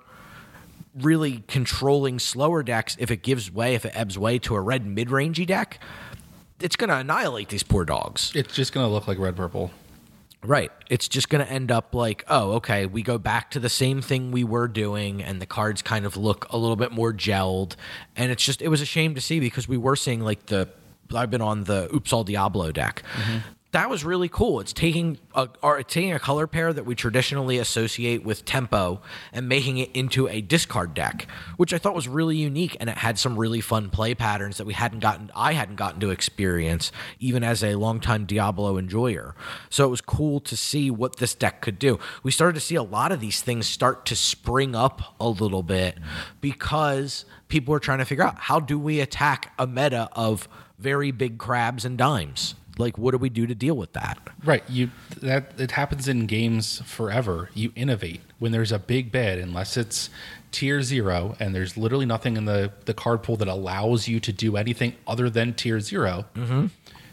really controlling slower decks, if it ebbs way to a red mid-rangey deck, it's going to annihilate these poor dogs. It's just going to look like red-purple. Right. It's just going to end up we go back to the same thing we were doing, and the cards kind of look a little bit more gelled. And it was a shame to see, because we were seeing I've been on the Oops All Diablo deck. Mm-hmm. That was really cool. It's taking a color pair that we traditionally associate with tempo and making it into a discard deck, which I thought was really unique, and it had some really fun play patterns that I hadn't gotten to experience, even as a longtime Diablo enjoyer. So it was cool to see what this deck could do. We started to see a lot of these things start to spring up a little bit, because people were trying to figure out, how do we attack a meta of very big crabs and dimes? What do we do to deal with that? Right. It happens in games forever. You innovate when there's a big bed, unless it's tier 0 and there's literally nothing in the card pool that allows you to do anything other than tier 0. Mm-hmm.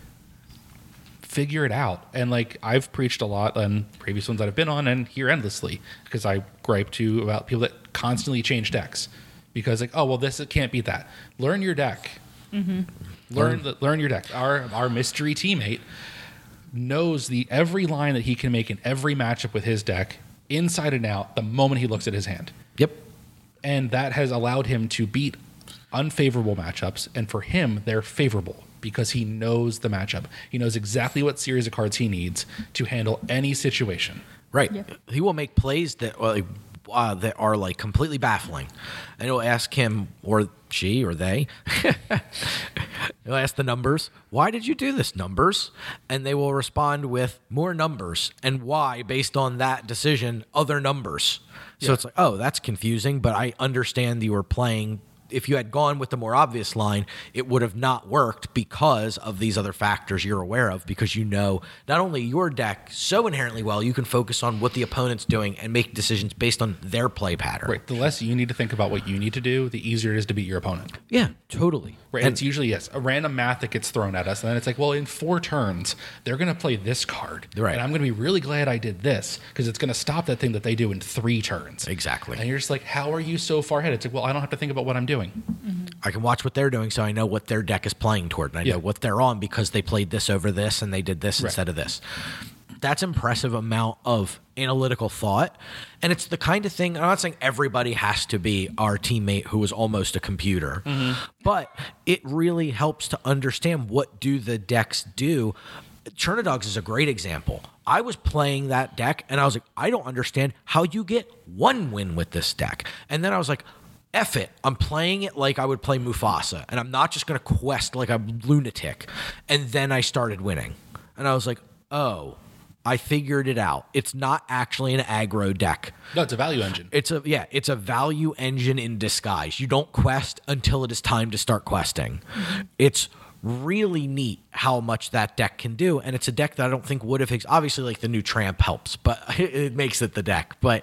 Figure it out. And I've preached a lot on previous ones that I've been on and hear endlessly, because I gripe too about people that constantly change decks because this can't beat that. Learn your deck. Mm-hmm. Learn your deck. Our mystery teammate knows every line that he can make in every matchup with his deck, inside and out, the moment he looks at his hand. Yep. And that has allowed him to beat unfavorable matchups, and for him, they're favorable because he knows the matchup. He knows exactly what series of cards he needs to handle any situation. Right. Yep. He will make plays that are completely baffling, and it'll ask him or she or they they'll ask the numbers, why did you do this, numbers? And they will respond with more numbers, and why, based on that decision, other numbers. So it's that's confusing, but I understand you were playing if you had gone with the more obvious line, it would have not worked because of these other factors you're aware of, because you know not only your deck so inherently well, you can focus on what the opponent's doing and make decisions based on their play pattern. Right. The less you need to think about what you need to do, the easier it is to beat your opponent. Yeah, totally. Right. And it's usually, yes, a random math that gets thrown at us. And then it's like, well, in 4 turns, they're going to play this card. Right. And I'm going to be really glad I did this because it's going to stop that thing that they do in 3 turns. Exactly. And you're just like, how are you so far ahead? It's like, well, I don't have to think about what I'm doing. I can watch what they're doing, so I know what their deck is playing toward, and I know what they're on because they played this over this and they did this instead of this. That's impressive amount of analytical thought, and it's the kind of thing. I'm not saying everybody has to be our teammate who is almost a computer, but it really helps to understand what do the decks do. Chernadogs is a great example. I was playing that deck, and I was like, I don't understand how you get 1 win with this deck. And then I was like, F it. I'm playing it like I would play Mufasa, and I'm not just going to quest like a lunatic. And then I started winning. And I was like, oh, I figured it out. It's not actually an aggro deck. No, it's a value engine. It's a value engine in disguise. You don't quest until it is time to start questing. It's really neat how much that deck can do, and it's a deck that I don't think would have obviously like the new Tramp helps, but it makes it the deck. But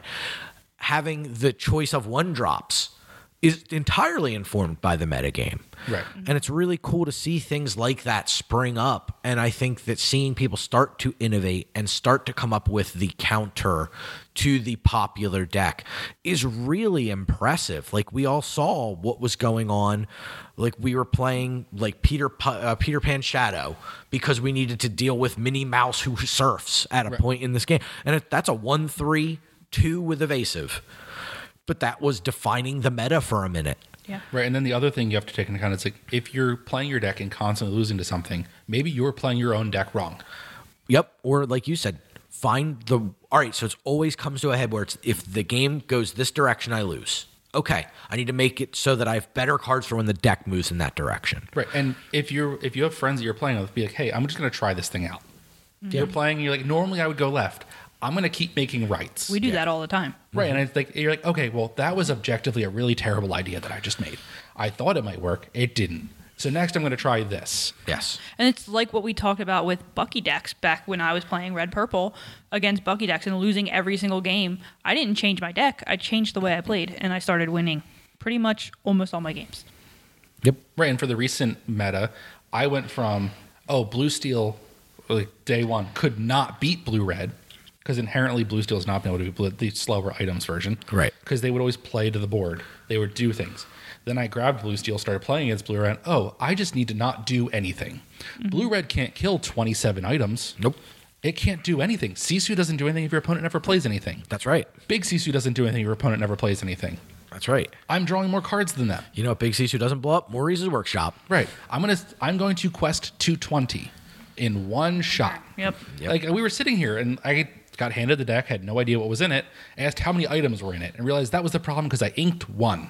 having the choice of 1-drops is entirely informed by the metagame. Right. And it's really cool to see things like that spring up. And I think that seeing people start to innovate and start to come up with the counter to the popular deck is really impressive. Like, we all saw what was going on. Like, we were playing like Peter Pan Shadow because we needed to deal with Minnie Mouse who surfs at a point in this game. And that's a 1/3/2 with evasive. But that was defining the meta for a minute. Yeah. Right. And then the other thing you have to take into account is like, if you're playing your deck and constantly losing to something, maybe you're playing your own deck wrong. Yep. Or like you said, all right, so it always comes to a head where it's, if the game goes this direction, I lose. Okay, I need to make it so that I have better cards for when the deck moves in that direction. Right. And if you have friends that you're playing with, be like, hey, I'm just going to try this thing out. You're playing, and you're like, normally I would go left. I'm going to keep making rights. We do that all the time. Right. And it's like, you're like, okay, well, that was objectively a really terrible idea that I just made. I thought it might work. It didn't. So next I'm going to try this. Yes. And it's like what we talked about with Bucky decks back when I was playing Red Purple against Bucky decks and losing every single game. I didn't change my deck. I changed the way I played, and I started winning pretty much almost all my games. Yep. Right. And for the recent meta, I went from, Blue Steel, like day one, could not beat Blue Red, because inherently Blue Steel has not been able to be the slower items version. Right. Because they would always play to the board. They would do things. Then I grabbed Blue Steel, started playing against Blue Red. I just need to not do anything. Blue Red can't kill 27 items. Nope. It can't do anything. Sisu doesn't do anything if your opponent never plays anything. That's right. Big Sisu doesn't do anything if your opponent never plays anything. That's right. I'm drawing more cards than them. You know what Big Sisu doesn't blow up? Maurice's Workshop. Right. I'm going to quest 220 in one shot. Yep. Like, we were sitting here and I got handed the deck, had no idea what was in it, asked how many items were in it, and realized that was the problem because I inked one.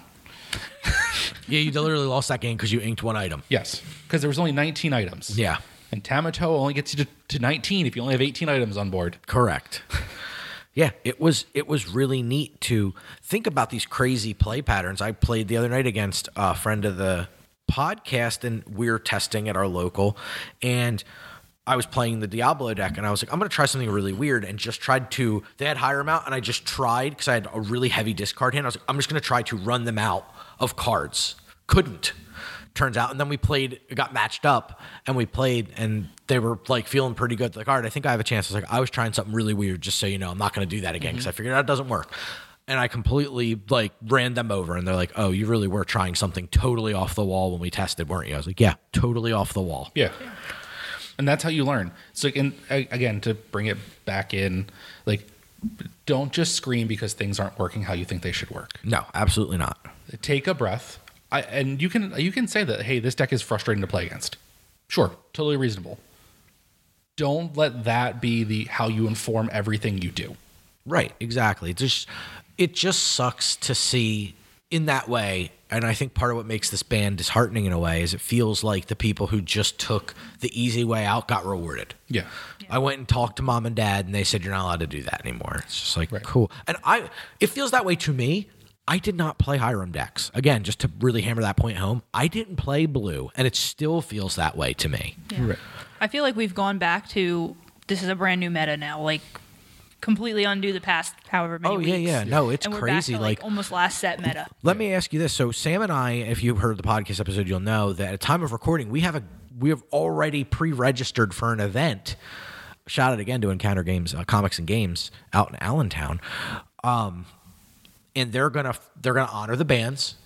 Yeah, you literally lost that game because you inked one item. Yes, because there was only 19 items. Yeah. And Tamato only gets you to 19 if you only have 18 items on board. Correct. Yeah, it was really neat to think about these crazy play patterns. I played the other night against a friend of the podcast, and we were testing at our local, and I was playing the Diablo deck, and I was like, I'm going to try something really weird, and just tried to, they had higher amount, and I just tried, because I had a really heavy discard hand, I was like, I'm just going to try to run them out of cards. Couldn't. Turns out, and then we played, it got matched up, and we played, and they were like feeling pretty good with the card. I think I have a chance. I was trying something really weird, just so you know, I'm not going to do that again, because I figured that doesn't work. And I completely like ran them over, and they're like, oh, you really were trying something totally off the wall when we tested, weren't you? I was like, yeah, totally off the wall. Yeah. And that's how you learn. So, again, to bring it back in, like, don't just scream because things aren't working how you think they should work. No, absolutely not. Take a breath. And you can say that, hey, this deck is frustrating to play against. Sure, totally reasonable. Don't let that be how you inform everything you do. Right, exactly. It just sucks to see in that way, and I think part of what makes this band disheartening in a way is it feels like the people who just took the easy way out got rewarded. Yeah. I went and talked to mom and dad, and they said, you're not allowed to do that anymore. It's just like, right. Cool. And it feels that way to me. I did not play Hiram decks. Again, just to really hammer that point home, I didn't play blue, and it still feels that way to me. Yeah. Right. I feel like we've gone back to this is a brand new meta now. Like completely undo the past however many weeks. Yeah. No, it's and we're crazy. Back to, like almost last set meta. Let me ask you this. So Sam and I, if you've heard the podcast episode, you'll know that at time of recording, we have already pre-registered for an event. Shout out again to Encounter Games, Comics and Games out in Allentown. And they're gonna honor the bans.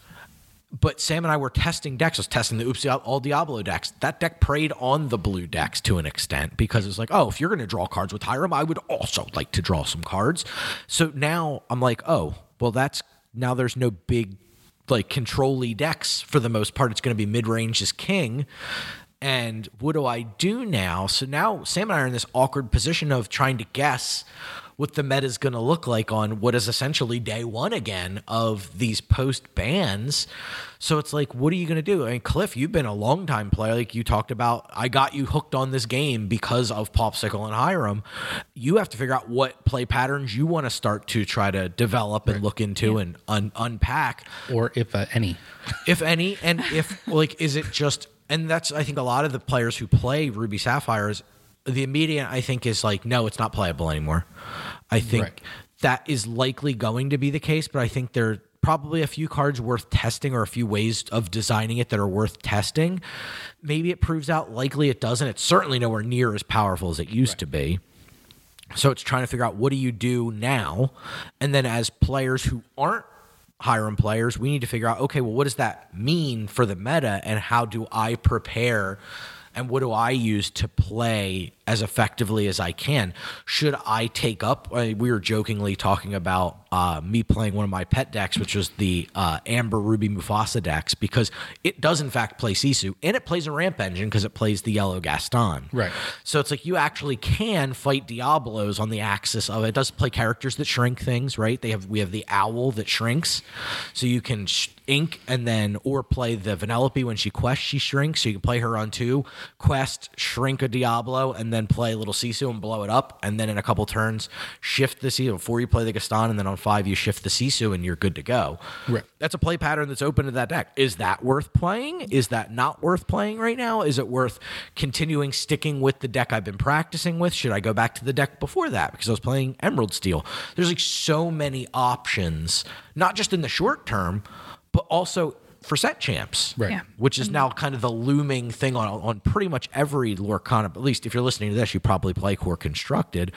But Sam and I were testing decks. I was testing the Oopsie All Diablo decks. That deck preyed on the blue decks to an extent because it's like, oh, if you're going to draw cards with Hiram, I would also like to draw some cards. So now I'm like, oh, well, now there's no big like control-y decks for the most part. It's going to be mid-range as king. And what do I do now? So now Sam and I are in this awkward position of trying to guess what the meta is going to look like on what is essentially day one again of these post bans. So it's like, what are you going to do? I mean, Cliff, you've been a long time player. Like you talked about, I got you hooked on this game because of Popsicle and Hiram. You have to figure out what play patterns you want to start to try to develop and look into and unpack. Or if any. If any, and if like, is it just, and that's, I think a lot of the players who play Ruby Sapphires, the immediate, I think, is like, no, it's not playable anymore. I think that is likely going to be the case, but I think there are probably a few cards worth testing or a few ways of designing it that are worth testing. Maybe it proves out. Likely it doesn't. It's certainly nowhere near as powerful as it used to be. So it's trying to figure out what do you do now? And then as players who aren't Hiram players, we need to figure out, okay, well, what does that mean for the meta and how do I prepare and what do I use to play as effectively as I can? Should I take up, we were jokingly talking about me playing one of my pet decks, which was the Amber Ruby Mufasa decks, because it does in fact play Sisu, and it plays a ramp engine because it plays the yellow Gaston. Right. So it's like you actually can fight Diablos on the axis of it. It does play characters that shrink things, right? We have the owl that shrinks, so you can ink and then or play the Vanellope when she quests, she shrinks, so you can play her on 2, quest, shrink a Diablo, and then play a little Sisu and blow it up, and then in a couple turns shift the Sisu before you play the Gaston, and then on 5 you shift the Sisu and you're good to go. Right. That's a play pattern that's open to that deck. Is that worth playing? Is that not worth playing right now? Is it worth continuing sticking with the deck I've been practicing with? Should I go back to the deck before that because I was playing Emerald Steel? There's like so many options, not just in the short term, but also for set champs, Right. Yeah. which is now kind of the looming thing on pretty much every Lorcana. At least if you're listening to this, you probably play Core Constructed.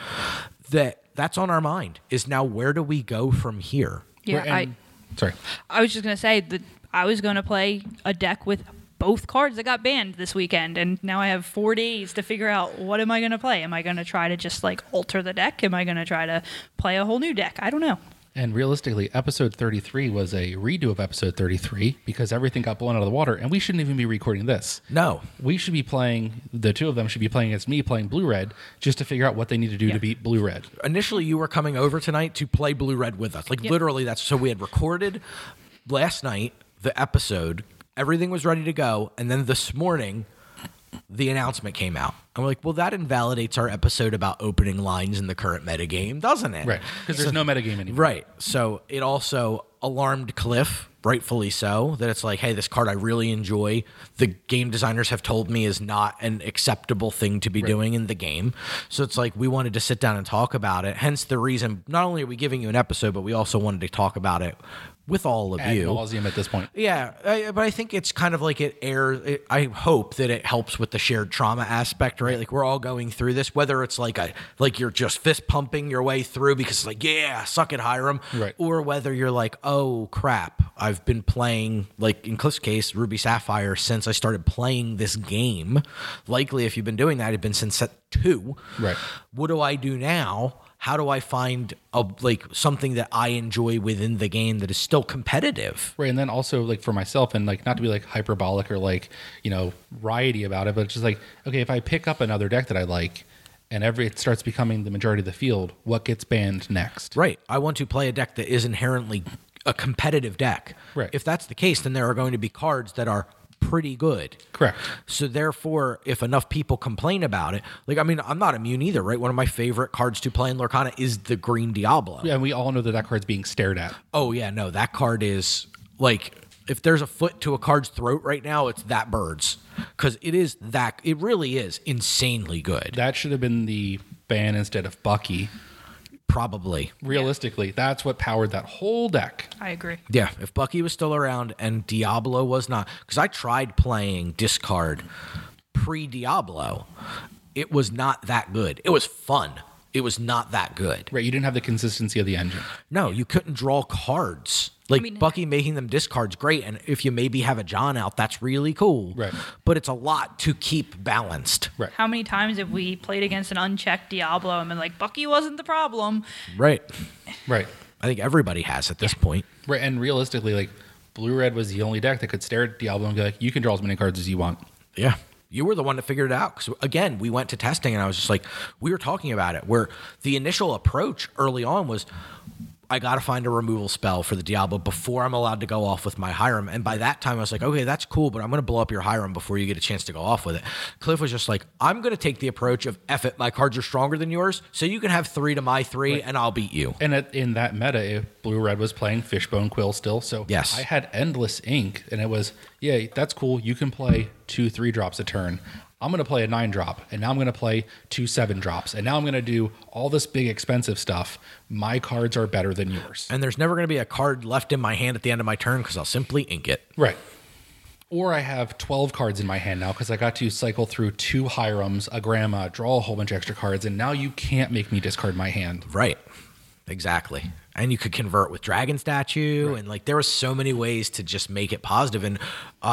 That's on our mind is now where do we go from here? Yeah, Sorry. I was just gonna say that I was gonna play a deck with both cards that got banned this weekend, and now I have 4 days to figure out what am I gonna play. Am I gonna try to just like alter the deck? Am I gonna try to play a whole new deck? I don't know. And realistically, episode 33 was a redo of episode 33 because everything got blown out of the water, and we shouldn't even be recording this. No. We should be playing, the two of them should be playing against me playing Blue-Red just to figure out what they need to do to beat Blue-Red. Initially, you were coming over tonight to play Blue-Red with us. Like, literally, so we had recorded last night the episode. Everything was ready to go. And then this morning, the announcement came out. And we're like, well, that invalidates our episode about opening lines in the current metagame, doesn't it? Right. Because there's no metagame anymore. Right. So it also alarmed Cliff, rightfully so, that it's like, hey, this card I really enjoy. The game designers have told me is not an acceptable thing to be doing in the game. So it's like we wanted to sit down and talk about it. Hence the reason, not only are we giving you an episode, but we also wanted to talk about it with all of Ad you. nauseum at this point. Yeah, but I think it's kind of like it airs. I hope that it helps with the shared trauma aspect, right? Like we're all going through this, whether it's like you're just fist pumping your way through because it's like, yeah, suck it, Hiram, right? Or whether you're like, oh crap, I've been playing, like in Cliff's case, Ruby Sapphire since I started playing this game. Likely, if you've been doing that, it'd been since set 2. Right. What do I do now? How do I find something that I enjoy within the game that is still competitive? Right, and then also like for myself, and like not to be like hyperbolic or like riety about it, but it's just like, okay, if I pick up another deck that I like, and it starts becoming the majority of the field, what gets banned next? Right. I want to play a deck that is inherently a competitive deck. Right. If that's the case, then there are going to be cards that are pretty good. Correct. So therefore, if enough people complain about it, like, I mean, I'm not immune either, right? One of my favorite cards to play in Lorcana is the Green Diablo. Yeah, and we all know that card's being stared at. Oh yeah, no, that card is like, if there's a foot to a card's throat right now, it's that bird's, because it really is insanely good. That should have been the ban instead of Bucky. Probably. Realistically, that's what powered that whole deck. I agree. Yeah, if Bucky was still around and Diablo was not, because I tried playing discard pre-Diablo, it was not that good. It was fun. It was not that good. Right, you didn't have the consistency of the engine. No, you couldn't draw cards. Like, Bucky making them discards, great. And if you maybe have a John out, that's really cool. Right. But it's a lot to keep balanced. Right. How many times have we played against an unchecked Diablo and been like, Bucky wasn't the problem? Right. Right. I think everybody has at this point. Right, and realistically, like, Blue-Red was the only deck that could stare at Diablo and be like, you can draw as many cards as you want. Yeah. You were the one that figured it out. Because, again, we went to testing, and I was just like, we were talking about it, where the initial approach early on was, I got to find a removal spell for the Diablo before I'm allowed to go off with my Hiram. And by that time, I was like, okay, that's cool, but I'm going to blow up your Hiram before you get a chance to go off with it. Cliff was just like, I'm going to take the approach of, F it, my cards are stronger than yours, so you can have 3 to my 3, and I'll beat you. And in that meta, Blue-Red was playing Fishbone Quill still, so yes. I had endless ink, and it was, yeah, that's cool. You can play 2 3-drops a turn. I'm going to play a 9-drop, and now I'm going to play 2 7-drops, and now I'm going to do all this big expensive stuff. My cards are better than yours. And there's never going to be a card left in my hand at the end of my turn because I'll simply ink it. Right. Or I have 12 cards in my hand now because I got to cycle through 2 Hirams, a Grandma, draw a whole bunch of extra cards, and now you can't make me discard my hand. Right. Exactly. And you could convert with Dragon Statue, right. And like there were so many ways to just make it positive. And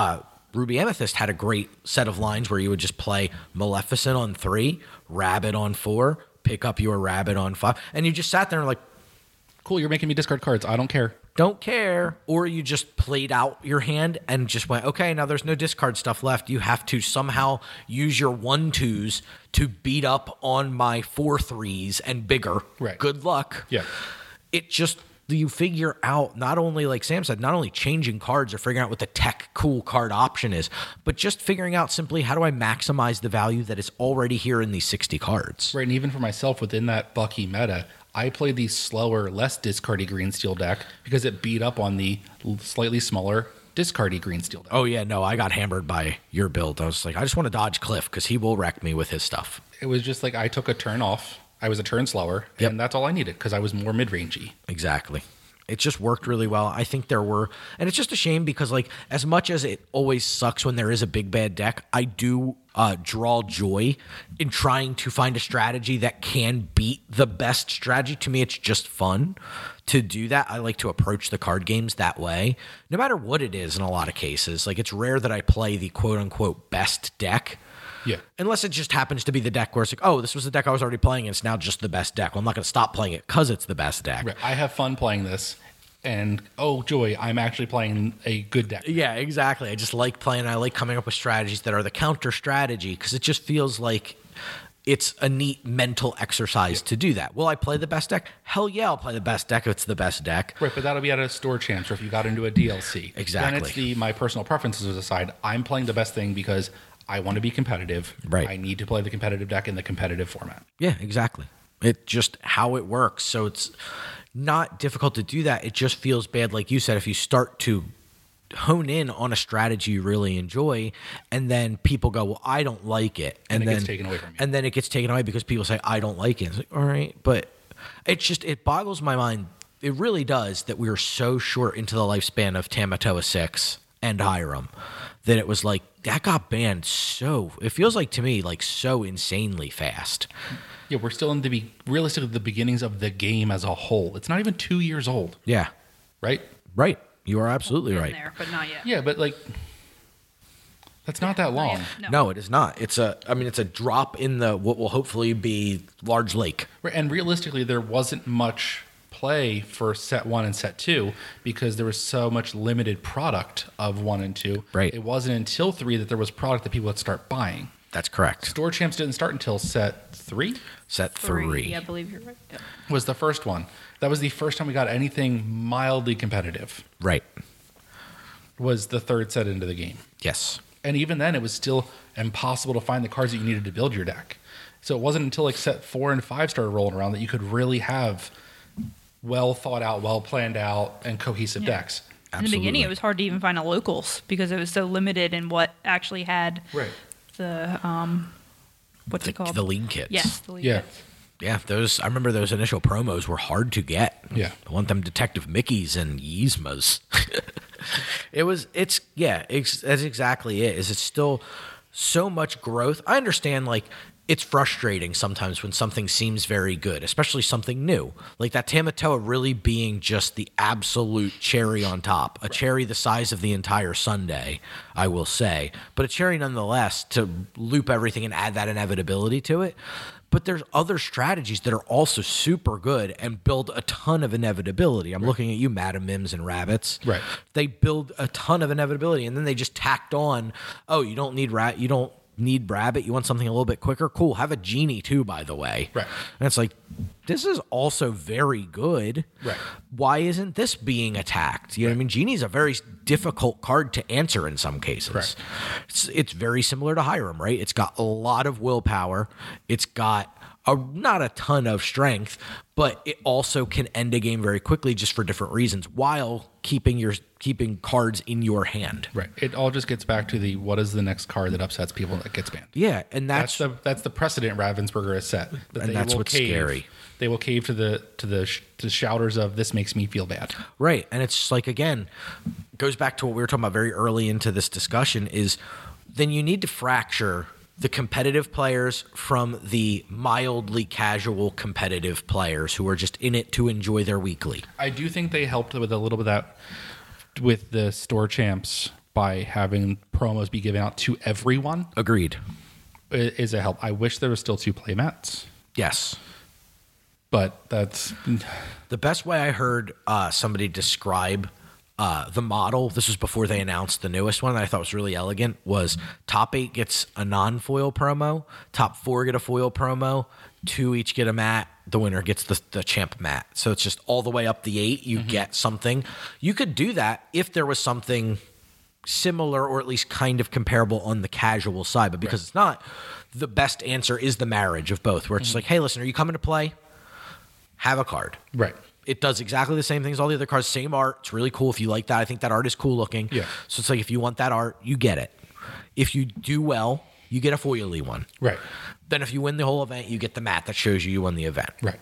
Ruby Amethyst had a great set of lines where you would just play Maleficent on 3, Rabbit on 4, pick up your Rabbit on 5, and you just sat there and like, cool, you're making me discard cards. I don't care. Don't care. Or you just played out your hand and just went, okay, now there's no discard stuff left. You have to somehow use your 1/2s to beat up on my 4/3s and bigger. Right. Good luck. Yeah. It just, you figure out not only, like Sam said, not only changing cards or figuring out what the tech cool card option is, but just figuring out simply how do I maximize the value that is already here in these 60 cards. Right, and even for myself within that Bucky meta, I played the slower, less discardy green steel deck because it beat up on the slightly smaller discardy green steel deck. Oh yeah, no, I got hammered by your build. I was like, I just want to dodge Cliff because he will wreck me with his stuff. It was just like I took a turn off. I was a turn slower, and that's all I needed because I was more mid-rangey. Exactly. It just worked really well. I think there were, and it's just a shame because like as much as it always sucks when there is a big bad deck, I do draw joy in trying to find a strategy that can beat the best strategy. To me, it's just fun to do that. I like to approach the card games that way, no matter what it is in a lot of cases. Like it's rare that I play the quote unquote best deck. Yeah. Unless it just happens to be the deck where it's like, oh, this was the deck I was already playing and it's now just the best deck. Well, I'm not going to stop playing it because it's the best deck. Right. I have fun playing this. And, oh, joy, I'm actually playing a good deck. Yeah, exactly. I just like playing. I like coming up with strategies that are the counter strategy because it just feels like it's a neat mental exercise to do that. Will I play the best deck? Hell yeah, I'll play the best deck if it's the best deck. Right, but that'll be at a store champs or if you got into a DLC. Exactly. Then it's my personal preferences aside. I'm playing the best thing because I want to be competitive. Right. I need to play the competitive deck in the competitive format. Yeah, exactly. It just how it works. So it's not difficult to do that. It just feels bad, like you said, if you start to hone in on a strategy you really enjoy, and then people go, well, I don't like it. And then it gets taken away from you. And then it gets taken away because people say, I don't like it. It's like, all right. But it's just, it boggles my mind. It really does that we are so short into the lifespan of Tamatoa 6 and Hiram that it was like, that got banned so, it feels like to me, like so insanely fast. Yeah, we're still in realistically the beginnings of the game as a whole. It's not even 2 years old. Yeah. Right? Right. You are absolutely right. There, but not yet. Yeah, but like that's not that long. No, it is not. It's a drop in the what will hopefully be large lake. Right, and realistically there wasn't much play for set 1 and set 2 because there was so much limited product of 1 and 2. Right. It wasn't until 3 that there was product that people would start buying. That's correct. Store Champs didn't start until set 3? Set 3. Yeah, I believe you're right. Yep. Was the first one. That was the first time we got anything mildly competitive. Right. was the third set into the game. Yes. And even then, it was still impossible to find the cards that you needed to build your deck. So it wasn't until like set 4 and 5 started rolling around that you could really have well thought out, well planned out, and cohesive decks. In the beginning, it was hard to even find a locals because it was so limited in what actually had the what's it called? The league kits. Yes, the league Yeah. kits. Yeah, I remember those initial promos were hard to get. Yeah. I want them Detective Mickeys and Yzmas. That's exactly it. Is it's still so much growth. I understand, like, it's frustrating sometimes when something seems very good, especially something new. Like that Tamatoa really being just the absolute cherry on top. A cherry the size of the entire sundae, I will say. But a cherry nonetheless to loop everything and add that inevitability to it. But there's other strategies that are also super good and build a ton of inevitability. I'm looking at you, Madam Mims and Rabbits. Right. They build a ton of inevitability, and then they just tacked on, oh, you don't need Rabbit. You want something a little bit quicker? Cool. Have a Genie too, by the way. Right. And it's like, this is also very good. Right. Why isn't this being attacked? You know what I mean? Genie's a very difficult card to answer in some cases. Right. It's very similar to Hiram, right? It's got a lot of willpower. It's got not a ton of strength, but it also can end a game very quickly just for different reasons while keeping cards in your hand. Right. It all just gets back to the what is the next card that upsets people that gets banned. Yeah, and that's the precedent Ravensburger has set. And that's what's scary. They will cave to the shouters of this makes me feel bad. Right. And it's like, again, goes back to what we were talking about very early into this discussion is then you need to fracture the competitive players from the mildly casual competitive players who are just in it to enjoy their weekly. I do think they helped with a little bit of that with the store champs by having promos be given out to everyone. Agreed. Is a help. I wish there was still 2 playmats. Yes. But that's the best way I heard somebody describe the model. This was before they announced the newest one that I thought was really elegant. Was top 8 gets a non-foil promo, top 4 get a foil promo, 2 each get a mat. The winner gets the champ mat. So it's just all the way up the 8. You get something. You could do that if there was something similar or at least kind of comparable on the casual side. But because it's not, the best answer is the marriage of both, where it's like, hey, listen, are you coming to play? Have a card. right. It does exactly the same thing as all the other cards. Same art. It's really cool if you like that. I think that art is cool looking. Yeah. So it's like if you want that art, you get it. If you do well, you get a foily one. Right. Then if you win the whole event, you get the mat that shows you won the event. Right.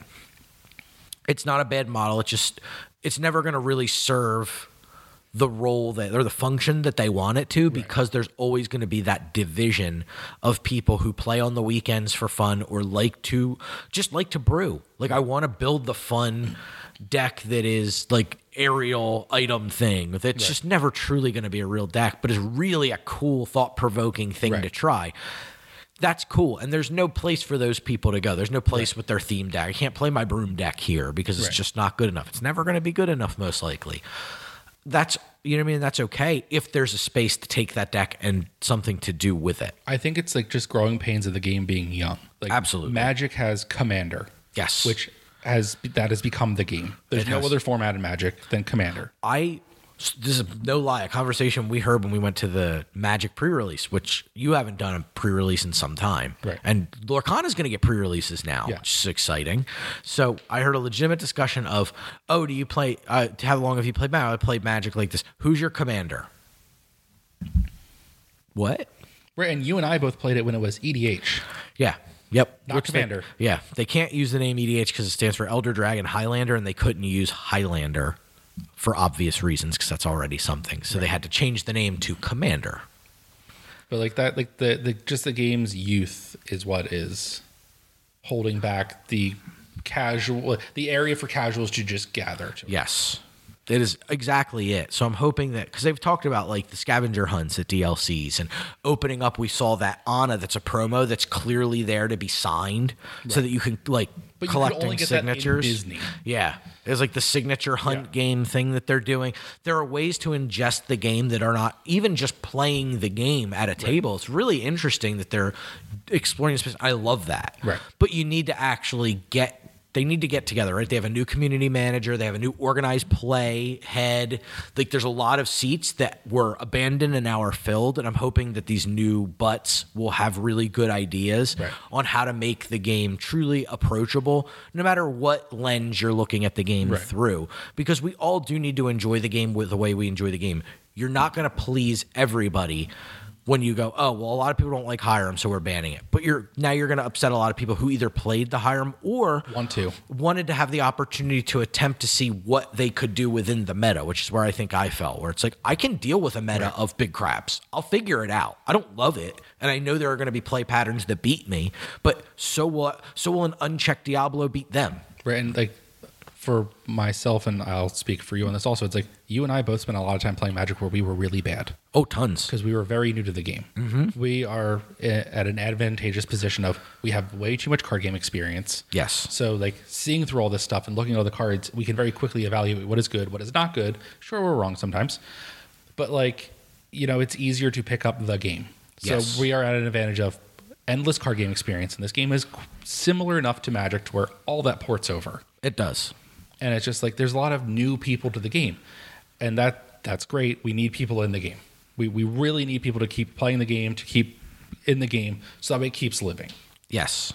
It's not a bad model. It's never going to really serve the role that or the function that they want it to because there's always going to be that division of people who play on the weekends for fun or like to brew. Like I want to build the fun deck that is like aerial item thing that's just never truly going to be a real deck, but is really a cool, thought-provoking thing to try. That's cool. And there's no place for those people to go. There's no place with their theme deck. I can't play my broom deck here because it's just not good enough. It's never going to be good enough, most likely. That's, you know what I mean? That's okay if there's a space to take that deck and something to do with it. I think it's like just growing pains of the game being young. Like Absolutely. Magic has Commander. Yes. Which has become the game. There's no other format in Magic than Commander. This is no lie, a conversation we heard when we went to the Magic pre-release, which you haven't done a pre-release in some time. Right. And Lorcana's going to get pre-releases now, which is exciting. So I heard a legitimate discussion of, do you play, how long have you played Magic? I played Magic like this. Who's your commander? What? Right, and you and I both played it when it was EDH. Yeah. Yep. Not Commander. They can't use the name EDH because it stands for Elder Dragon Highlander, and they couldn't use Highlander for obvious reasons because that's already something. So they had to change the name to Commander. But like that, like the just the game's youth is what is holding back the area for casuals to just gather to. Yes. That is exactly it. So I'm hoping that, because they've talked about like the scavenger hunts at DLCs and opening up, we saw that Ana that's a promo that's clearly there to be signed so that you can like But collecting you could only get signatures. That in Disney. Yeah. There's like the signature hunt game thing that they're doing. There are ways to ingest the game that are not even just playing the game at a table. It's really interesting that they're exploring this space. I love that. Right. But you need to actually get they need to get together, right? They have a new community manager. They have a new organized play head. Like there's a lot of seats that were abandoned and now are filled. And I'm hoping that these new butts will have really good ideas on how to make the game truly approachable, no matter what lens you're looking at the game through. Because we all do need to enjoy the game with the way we enjoy the game. You're not going to please everybody when you go, oh, well, a lot of people don't like Hiram, so we're banning it. But you're going to upset a lot of people who either played the Hiram or wanted to have the opportunity to attempt to see what they could do within the meta, which is where I think I fell, where it's like, I can deal with a meta of big crabs. I'll figure it out. I don't love it, and I know there are going to be play patterns that beat me, but so will an unchecked Diablo beat them. Right, and like for myself, and I'll speak for you on this also, it's like you and I both spent a lot of time playing Magic where we were really bad. Oh, tons. Because we were very new to the game. Mm-hmm. We are at an advantageous position of we have way too much card game experience. Yes. So like seeing through all this stuff and looking at all the cards, we can very quickly evaluate what is good, what is not good. Sure, we're wrong sometimes. But like, it's easier to pick up the game. Yes. So we are at an advantage of endless card game experience. And this game is similar enough to Magic to where all that ports over. It does. And it's just like there's a lot of new people to the game. And that's great. We need people in the game. We really need people to keep playing the game, to keep in the game, so that way it keeps living. Yes.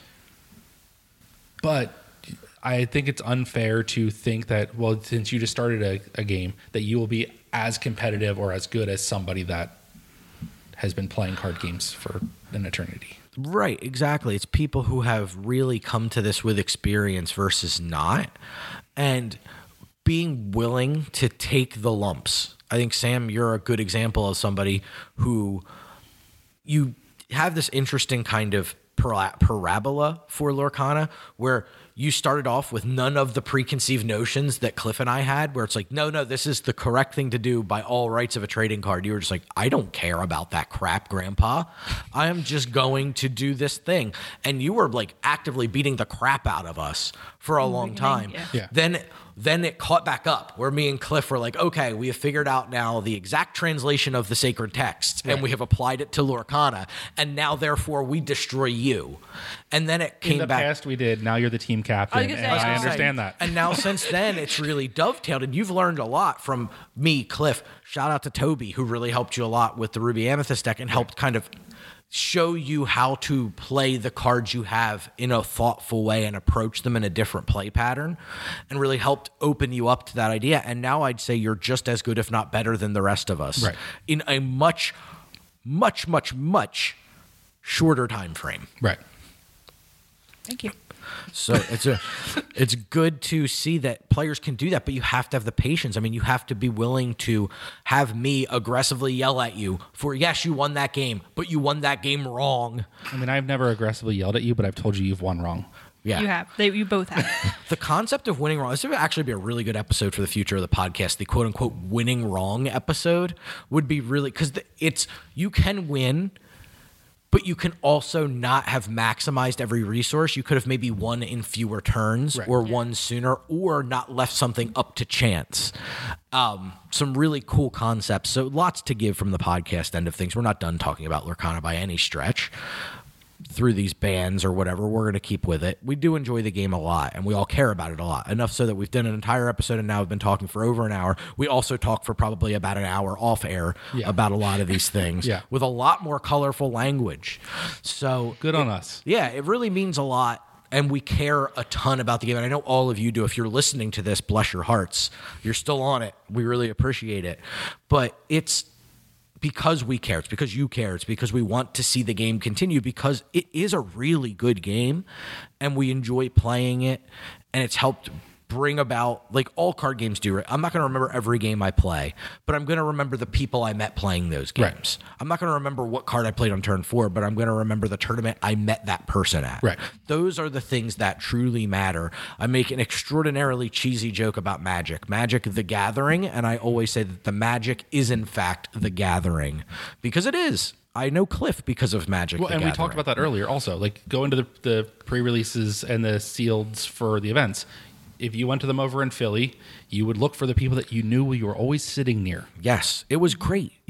But I think it's unfair to think that, well, since you just started a game, that you will be as competitive or as good as somebody that has been playing card games for an eternity. Right, exactly. It's people who have really come to this with experience versus not. And being willing to take the lumps. I think, Sam, you're a good example of somebody who you have this interesting kind of parabola for Lorcana where you started off with none of the preconceived notions that Cliff and I had, where it's like, no, this is the correct thing to do by all rights of a trading card. You were just like, I don't care about that crap, Grandpa. I am just going to do this thing. And you were like actively beating the crap out of us for a long time. Yeah. Then it caught back up where me and Cliff were like, okay, we have figured out now the exact translation of the sacred text, and we have applied it to Lorcana, and now therefore we destroy you. And then it came back. In the past we did. Now you're the team captain, and I understand that. And now since then it's really dovetailed, and you've learned a lot from me, Cliff. Shout out to Toby, who really helped you a lot with the Ruby Amethyst deck and helped kind of show you how to play the cards you have in a thoughtful way and approach them in a different play pattern, and really helped open you up to that idea. And now I'd say you're just as good, if not better, than the rest of us in a much, much, much, much shorter time frame. Right. Thank you. So it's good to see that players can do that, but you have to have the patience. I mean, you have to be willing to have me aggressively yell at you for, yes, you won that game, but you won that game wrong. I mean, I've never aggressively yelled at you, but I've told you you've won wrong. Yeah. You have. You both have. The concept of winning wrong, this would actually be a really good episode for the future of the podcast. The quote unquote winning wrong episode would be really, because you can win, but you can also not have maximized every resource. You could have maybe won in fewer turns or won sooner, or not left something up to chance. Some really cool concepts. So lots to give from the podcast end of things. We're not done talking about Lorcana by any stretch. Through these bans or whatever, we're going to keep with it. We do enjoy the game a lot, and we all care about it a lot. Enough so that we've done an entire episode, and now we've been talking for over an hour. We also talk for probably about an hour off air about a lot of these things with a lot more colorful language. So good on us. Yeah, it really means a lot, and we care a ton about the game. And I know all of you do. If you're listening to this, bless your hearts. You're still on it. We really appreciate it. But it's because we care. It's because you care. It's because we want to see the game continue, because it is a really good game and we enjoy playing it, and it's helped bring about, like all card games do, right? I'm not going to remember every game I play, but I'm going to remember the people I met playing those games. Right. I'm not going to remember what card I played on turn 4, but I'm going to remember the tournament I met that person at. Right. Those are the things that truly matter. I make an extraordinarily cheesy joke about Magic the Gathering, and I always say that the Magic is in fact the Gathering, because it is. I know Cliff because of Magic the Gathering. We talked about that earlier also, like go into the pre-releases and the sealeds for the events. If you went to them over in Philly, you would look for the people that you knew you were always sitting near. Yes, it was great.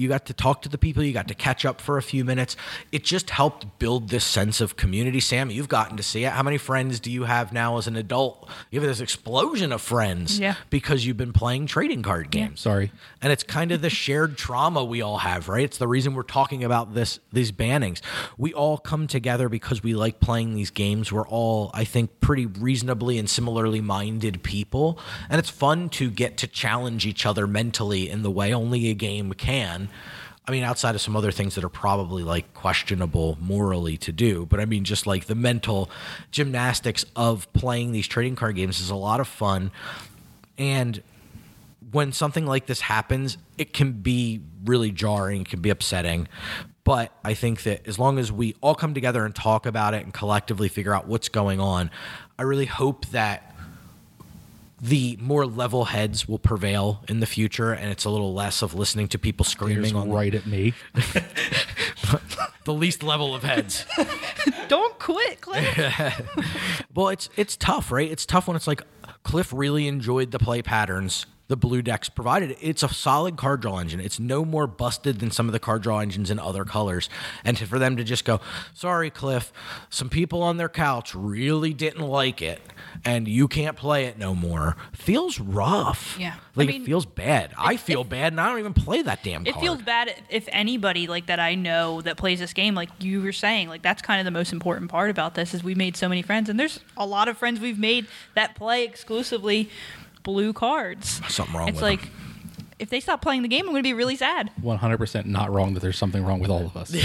You got to talk to the people. You got to catch up for a few minutes. It just helped build this sense of community. Sam, you've gotten to see it. How many friends do you have now as an adult? You have this explosion of friends because you've been playing trading card games. Sorry. And it's kind of the shared trauma we all have, right? It's the reason we're talking about these bannings. We all come together because we like playing these games. We're all, I think, pretty reasonably and similarly minded people. And it's fun to get to challenge each other mentally in the way only a game can. I mean, outside of some other things that are probably like questionable morally to do, but I mean, just like the mental gymnastics of playing these trading card games is a lot of fun. And when something like this happens, it can be really jarring, it can be upsetting. But I think that as long as we all come together and talk about it and collectively figure out what's going on, I really hope that the more level heads will prevail in the future, and it's a little less of listening to people screaming on right at me. the least level of heads. Don't quit, Cliff. Well, it's tough, right? It's tough when it's like Cliff really enjoyed the play patterns the blue decks provided. It's a solid card draw engine. It's no more busted than some of the card draw engines in other colors. And for them to just go, sorry, Cliff, some people on their couch really didn't like it, and you can't play it no more, feels rough. Yeah. Like, I mean, it feels bad. I feel bad, and I don't even play that damn card. It feels bad if anybody like that I know that plays this game, like you were saying, like that's kind of the most important part about this is we made so many friends, and there's a lot of friends we've made that play exclusively blue cards. Something wrong with It's like, if they stop playing the game, I'm going to be really sad. 100% not wrong that there's something wrong with all of us.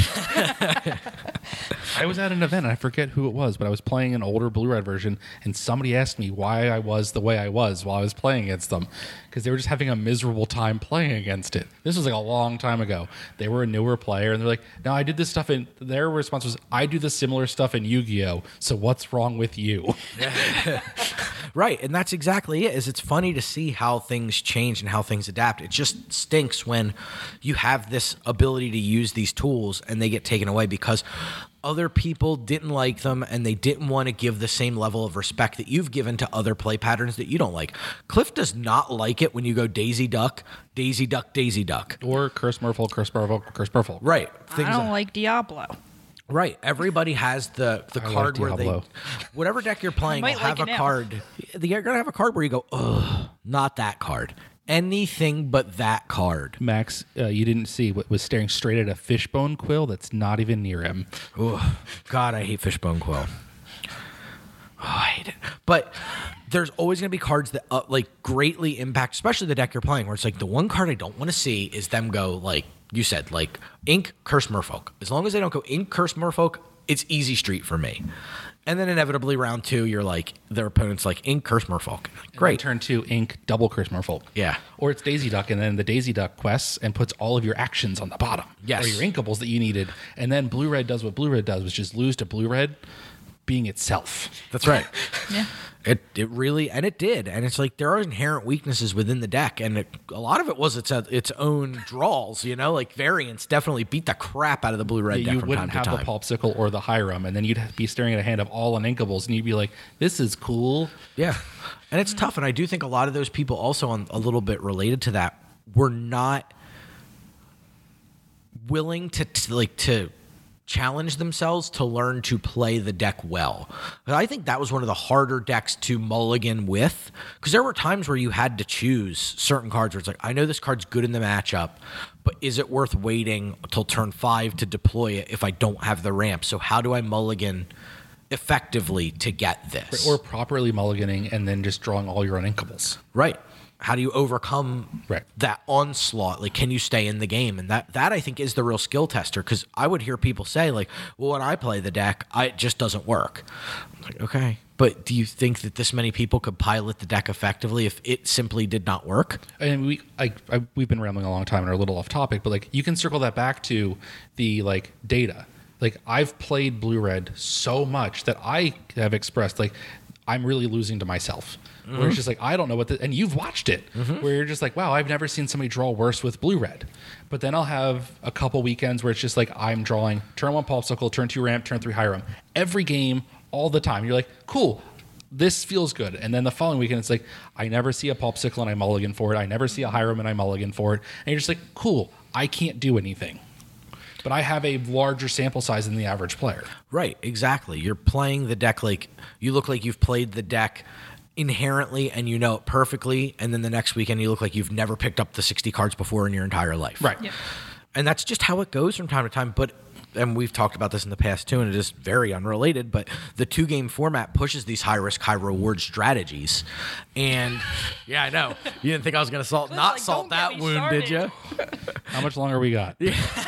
I was at an event, and I forget who it was, but I was playing an older blue-red version, and somebody asked me why I was the way I was while I was playing against them, because they were just having a miserable time playing against it. This was like a long time ago. They were a newer player, and they're like, no, I did this stuff, and their response was, I do the similar stuff in Yu-Gi-Oh!, so what's wrong with you? Right, and that's exactly it. Is it's funny to see how things change and how things adapt. It just stinks when you have this ability to use these tools and they get taken away because other people didn't like them and they didn't want to give the same level of respect that you've given to other play patterns that you don't like. Cliff does not like it when you go Daisy Duck, Daisy Duck, Daisy Duck. Or Curse Merfolk, Curse Merfolk, Curse Merfolk. Right. I don't like Diablo. Right. Everybody has the card where they, whatever deck you're playing will have a card. You're going to have a card where you go, ugh, not that card. Anything but that card. Max, you didn't see what was staring straight at a fishbone quill that's not even near him. Ugh. God, I hate fishbone quill. Oh, I hate it. But there's always going to be cards that like greatly impact, especially the deck you're playing, where it's like the one card I don't want to see is them go like, you said, like Ink, Curse Merfolk. As long as they don't go Ink, Curse Merfolk, it's easy street for me. And then inevitably round 2, you're like, their opponent's like Ink, Curse Merfolk. Great. Turn 2, Ink, double Curse Merfolk. Yeah. Or it's Daisy Duck, and then the Daisy Duck quests and puts all of your actions on the bottom. Yes. Or your Inkables that you needed. And then Blue-Red does what Blue-Red does, which is lose to Blue-Red being itself. That's right. Yeah. It really, and it did. And it's like there are inherent weaknesses within the deck, and a lot of it was its own draws, you know, like variants definitely beat the crap out of the blue-red deck you from wouldn't time to have time. the Popsicle or the Hiram, and then you'd be staring at a hand of all Uninkables, and you'd be like, this is cool. Yeah. And it's tough, and I do think a lot of those people also on a little bit related to that were not willing to challenge themselves to learn to play the deck well. I think that was one of the harder decks to mulligan with, because there were times where you had to choose certain cards where it's like, I know this card's good in the matchup, but is it worth waiting till turn 5 to deploy it if I don't have the ramp? So how do I mulligan effectively to get this? Or properly mulliganing and then just drawing all your Uninkables. Right. How do you overcome that onslaught? Like, can you stay in the game? And that I think is the real skill tester, because I would hear people say, like, well, when I play the deck, it just doesn't work. I'm like, okay. But do you think that this many people could pilot the deck effectively if it simply did not work? And we've been rambling a long time and are a little off topic, but like you can circle that back to the like data. Like I've played Blue-Red so much that I have expressed like I'm really losing to myself. Mm-hmm. Where it's just like, I don't know what and you've watched it, where you're just like, wow, I've never seen somebody draw worse with Blue-Red. But then I'll have a couple weekends where it's just like, I'm drawing turn 1 Popsicle, turn 2 Ramp, turn 3 Hiram. Every game, all the time. You're like, cool, this feels good. And then the following weekend, it's like, I never see a Popsicle and I mulligan for it. I never see a Hiram and I mulligan for it. And you're just like, cool, I can't do anything. But I have a larger sample size than the average player. Right, exactly. You're playing the deck like you look like you've played the deck inherently and you know it perfectly, and then the next weekend you look like you've never picked up the 60 cards before in your entire life. Right. Yep. And that's just how it goes from time to time. But and we've talked about this in the past too, and it is very unrelated, but the 2-game format pushes these high-risk, high-reward strategies. And, yeah, I know. You didn't think I was going to salt Like, salt don't get that me wound, did you? started. How much longer we got?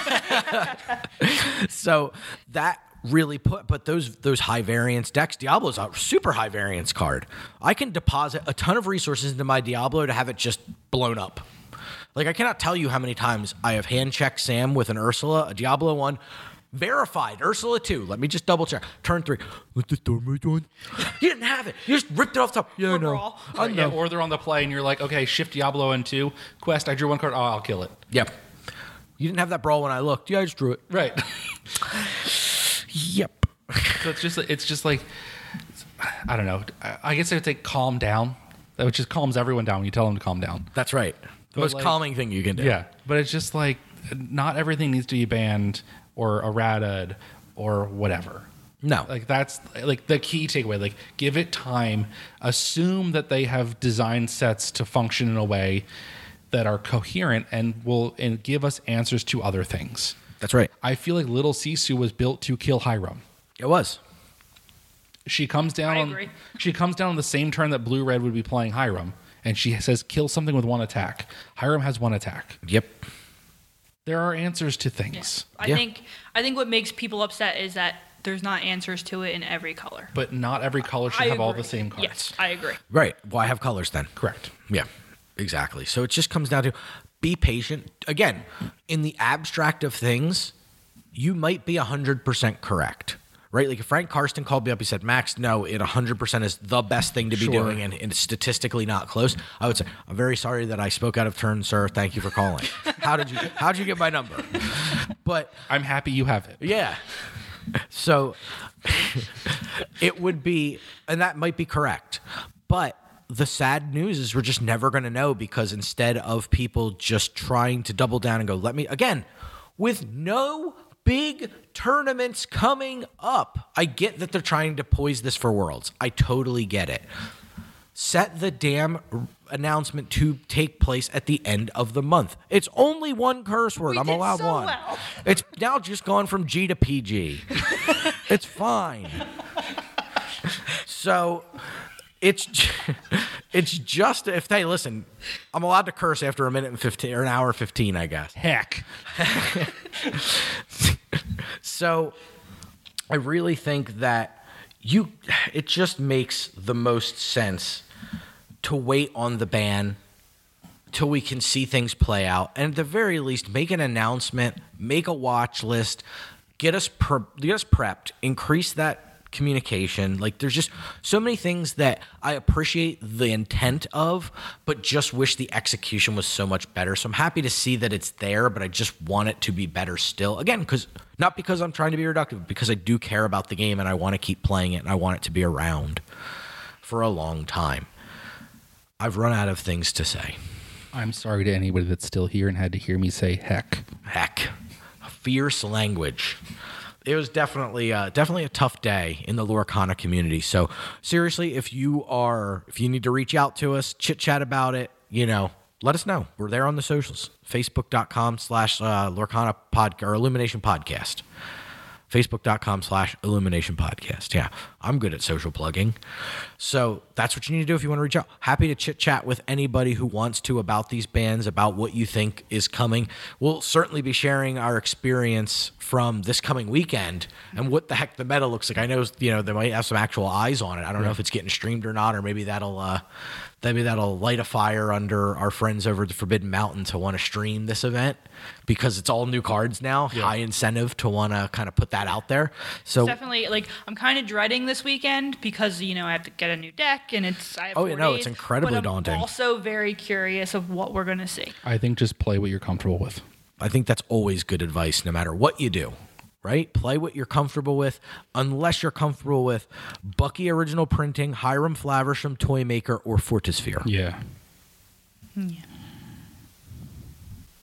So that really but those high variance decks, Diablo's a super high variance card. I can deposit a ton of resources into my Diablo to have it just blown up. Like, I cannot tell you how many times I have hand checked Sam with an Ursula, a Diablo 1, verified Ursula 2. Let me just double check. Turn 3. What's the Stormlight one? You didn't have it. You just ripped it off the top. Yeah, I know. Brawl. I Yeah, know. or they're on the play and you're like, okay, shift Diablo into quest. I drew 1 card. Oh, I'll kill it. Yep. You didn't have that brawl when I looked. Yeah, I just drew it. Right. Yep. So it's just like, I don't know. I guess I would say calm down, which just calms everyone down when you tell them to calm down. That's right. The most like- calming thing you can do. Yeah, but it's just like not everything needs to be banned or errated or whatever. No. Like that's like the key takeaway. Like give it time. Assume that they have designed sets to function in a way that are coherent and give us answers to other things. That's right. I feel like Little Sisu was built to kill Hiram. It was. She comes down I on agree. she comes down on the same turn that Blue Red would be playing Hiram, and she says kill something with 1 attack. Hiram has 1 attack. Yep. There are answers to things, I Yeah. think what makes people upset is that there's not answers to it in every color. but not every color should I have all agree. the same cards. Yes, I agree. Right. Why have colors then? Correct. Yeah, exactly. So it just comes down to be patient. Again, in the abstract of things, you might be 100% correct, right? Like if Frank Karsten called me up, he said, Max, no, it 100% is the best thing to be Sure. doing and it's statistically not close. I would say, I'm very sorry that I spoke out of turn, sir. Thank you for calling. How'd you get my number? But I'm happy you have it. yeah. So it would be, and that might be correct. But the sad news is we're just never going to know because instead of people just trying to double down and go, again, with no big tournaments coming up, I get that they're trying to poise this for Worlds. I totally get it. Set the damn announcement to take place at the end of the month. It's only 1 curse word. We I'm did allowed so 1. well. It's now just gone from G to PG. It's fine. So it's just if they listen, I'm allowed to curse after a minute and 15 or an hour 15, I guess. Heck. So I really think that it just makes the most sense to wait on the ban till we can see things play out, and at the very least make an announcement, make a watch list, get us prepped, increase that communication. Like there's just so many things that I appreciate the intent of, but just wish the execution was so much better. So I'm happy to see that it's there, but I just want it to be better still. Again, not because I'm trying to be reductive, because I do care about the game and I want to keep playing it and I want it to be around for a long time. I've run out of things to say. I'm sorry to anybody that's still here and had to hear me say heck. Heck, fierce language. It was definitely a tough day in the Lorcana community. So seriously, if you need to reach out to us, chit chat about it, let us know. We're there on the socials. Facebook.com/Lorcana or Illumination Podcast. Facebook.com/Illumination Podcast. Yeah, I'm good at social plugging. So that's what you need to do if you want to reach out. Happy to chit chat with anybody who wants to about these bands, about what you think is coming. We'll certainly be sharing our experience from this coming weekend and what the heck the meta looks like. I know, they might have some actual eyes on it. I don't know if it's getting streamed or not, or maybe that'll light a fire under our friends over at the Forbidden Mountain to want to stream this event because it's all new cards now. Yeah. High incentive to want to kind of put that out there. So Definitely, I'm kind of dreading this weekend because I have to get a new deck and I have 4 days, it's incredibly but daunting. I'm also very curious of what we're gonna see. I think just play what you're comfortable with. I think that's always good advice no matter what you do. Right? Play what you're comfortable with, unless you're comfortable with Bucky Original Printing, Hiram Flaversham Toy Maker, or Fortisphere. Yeah. Yeah.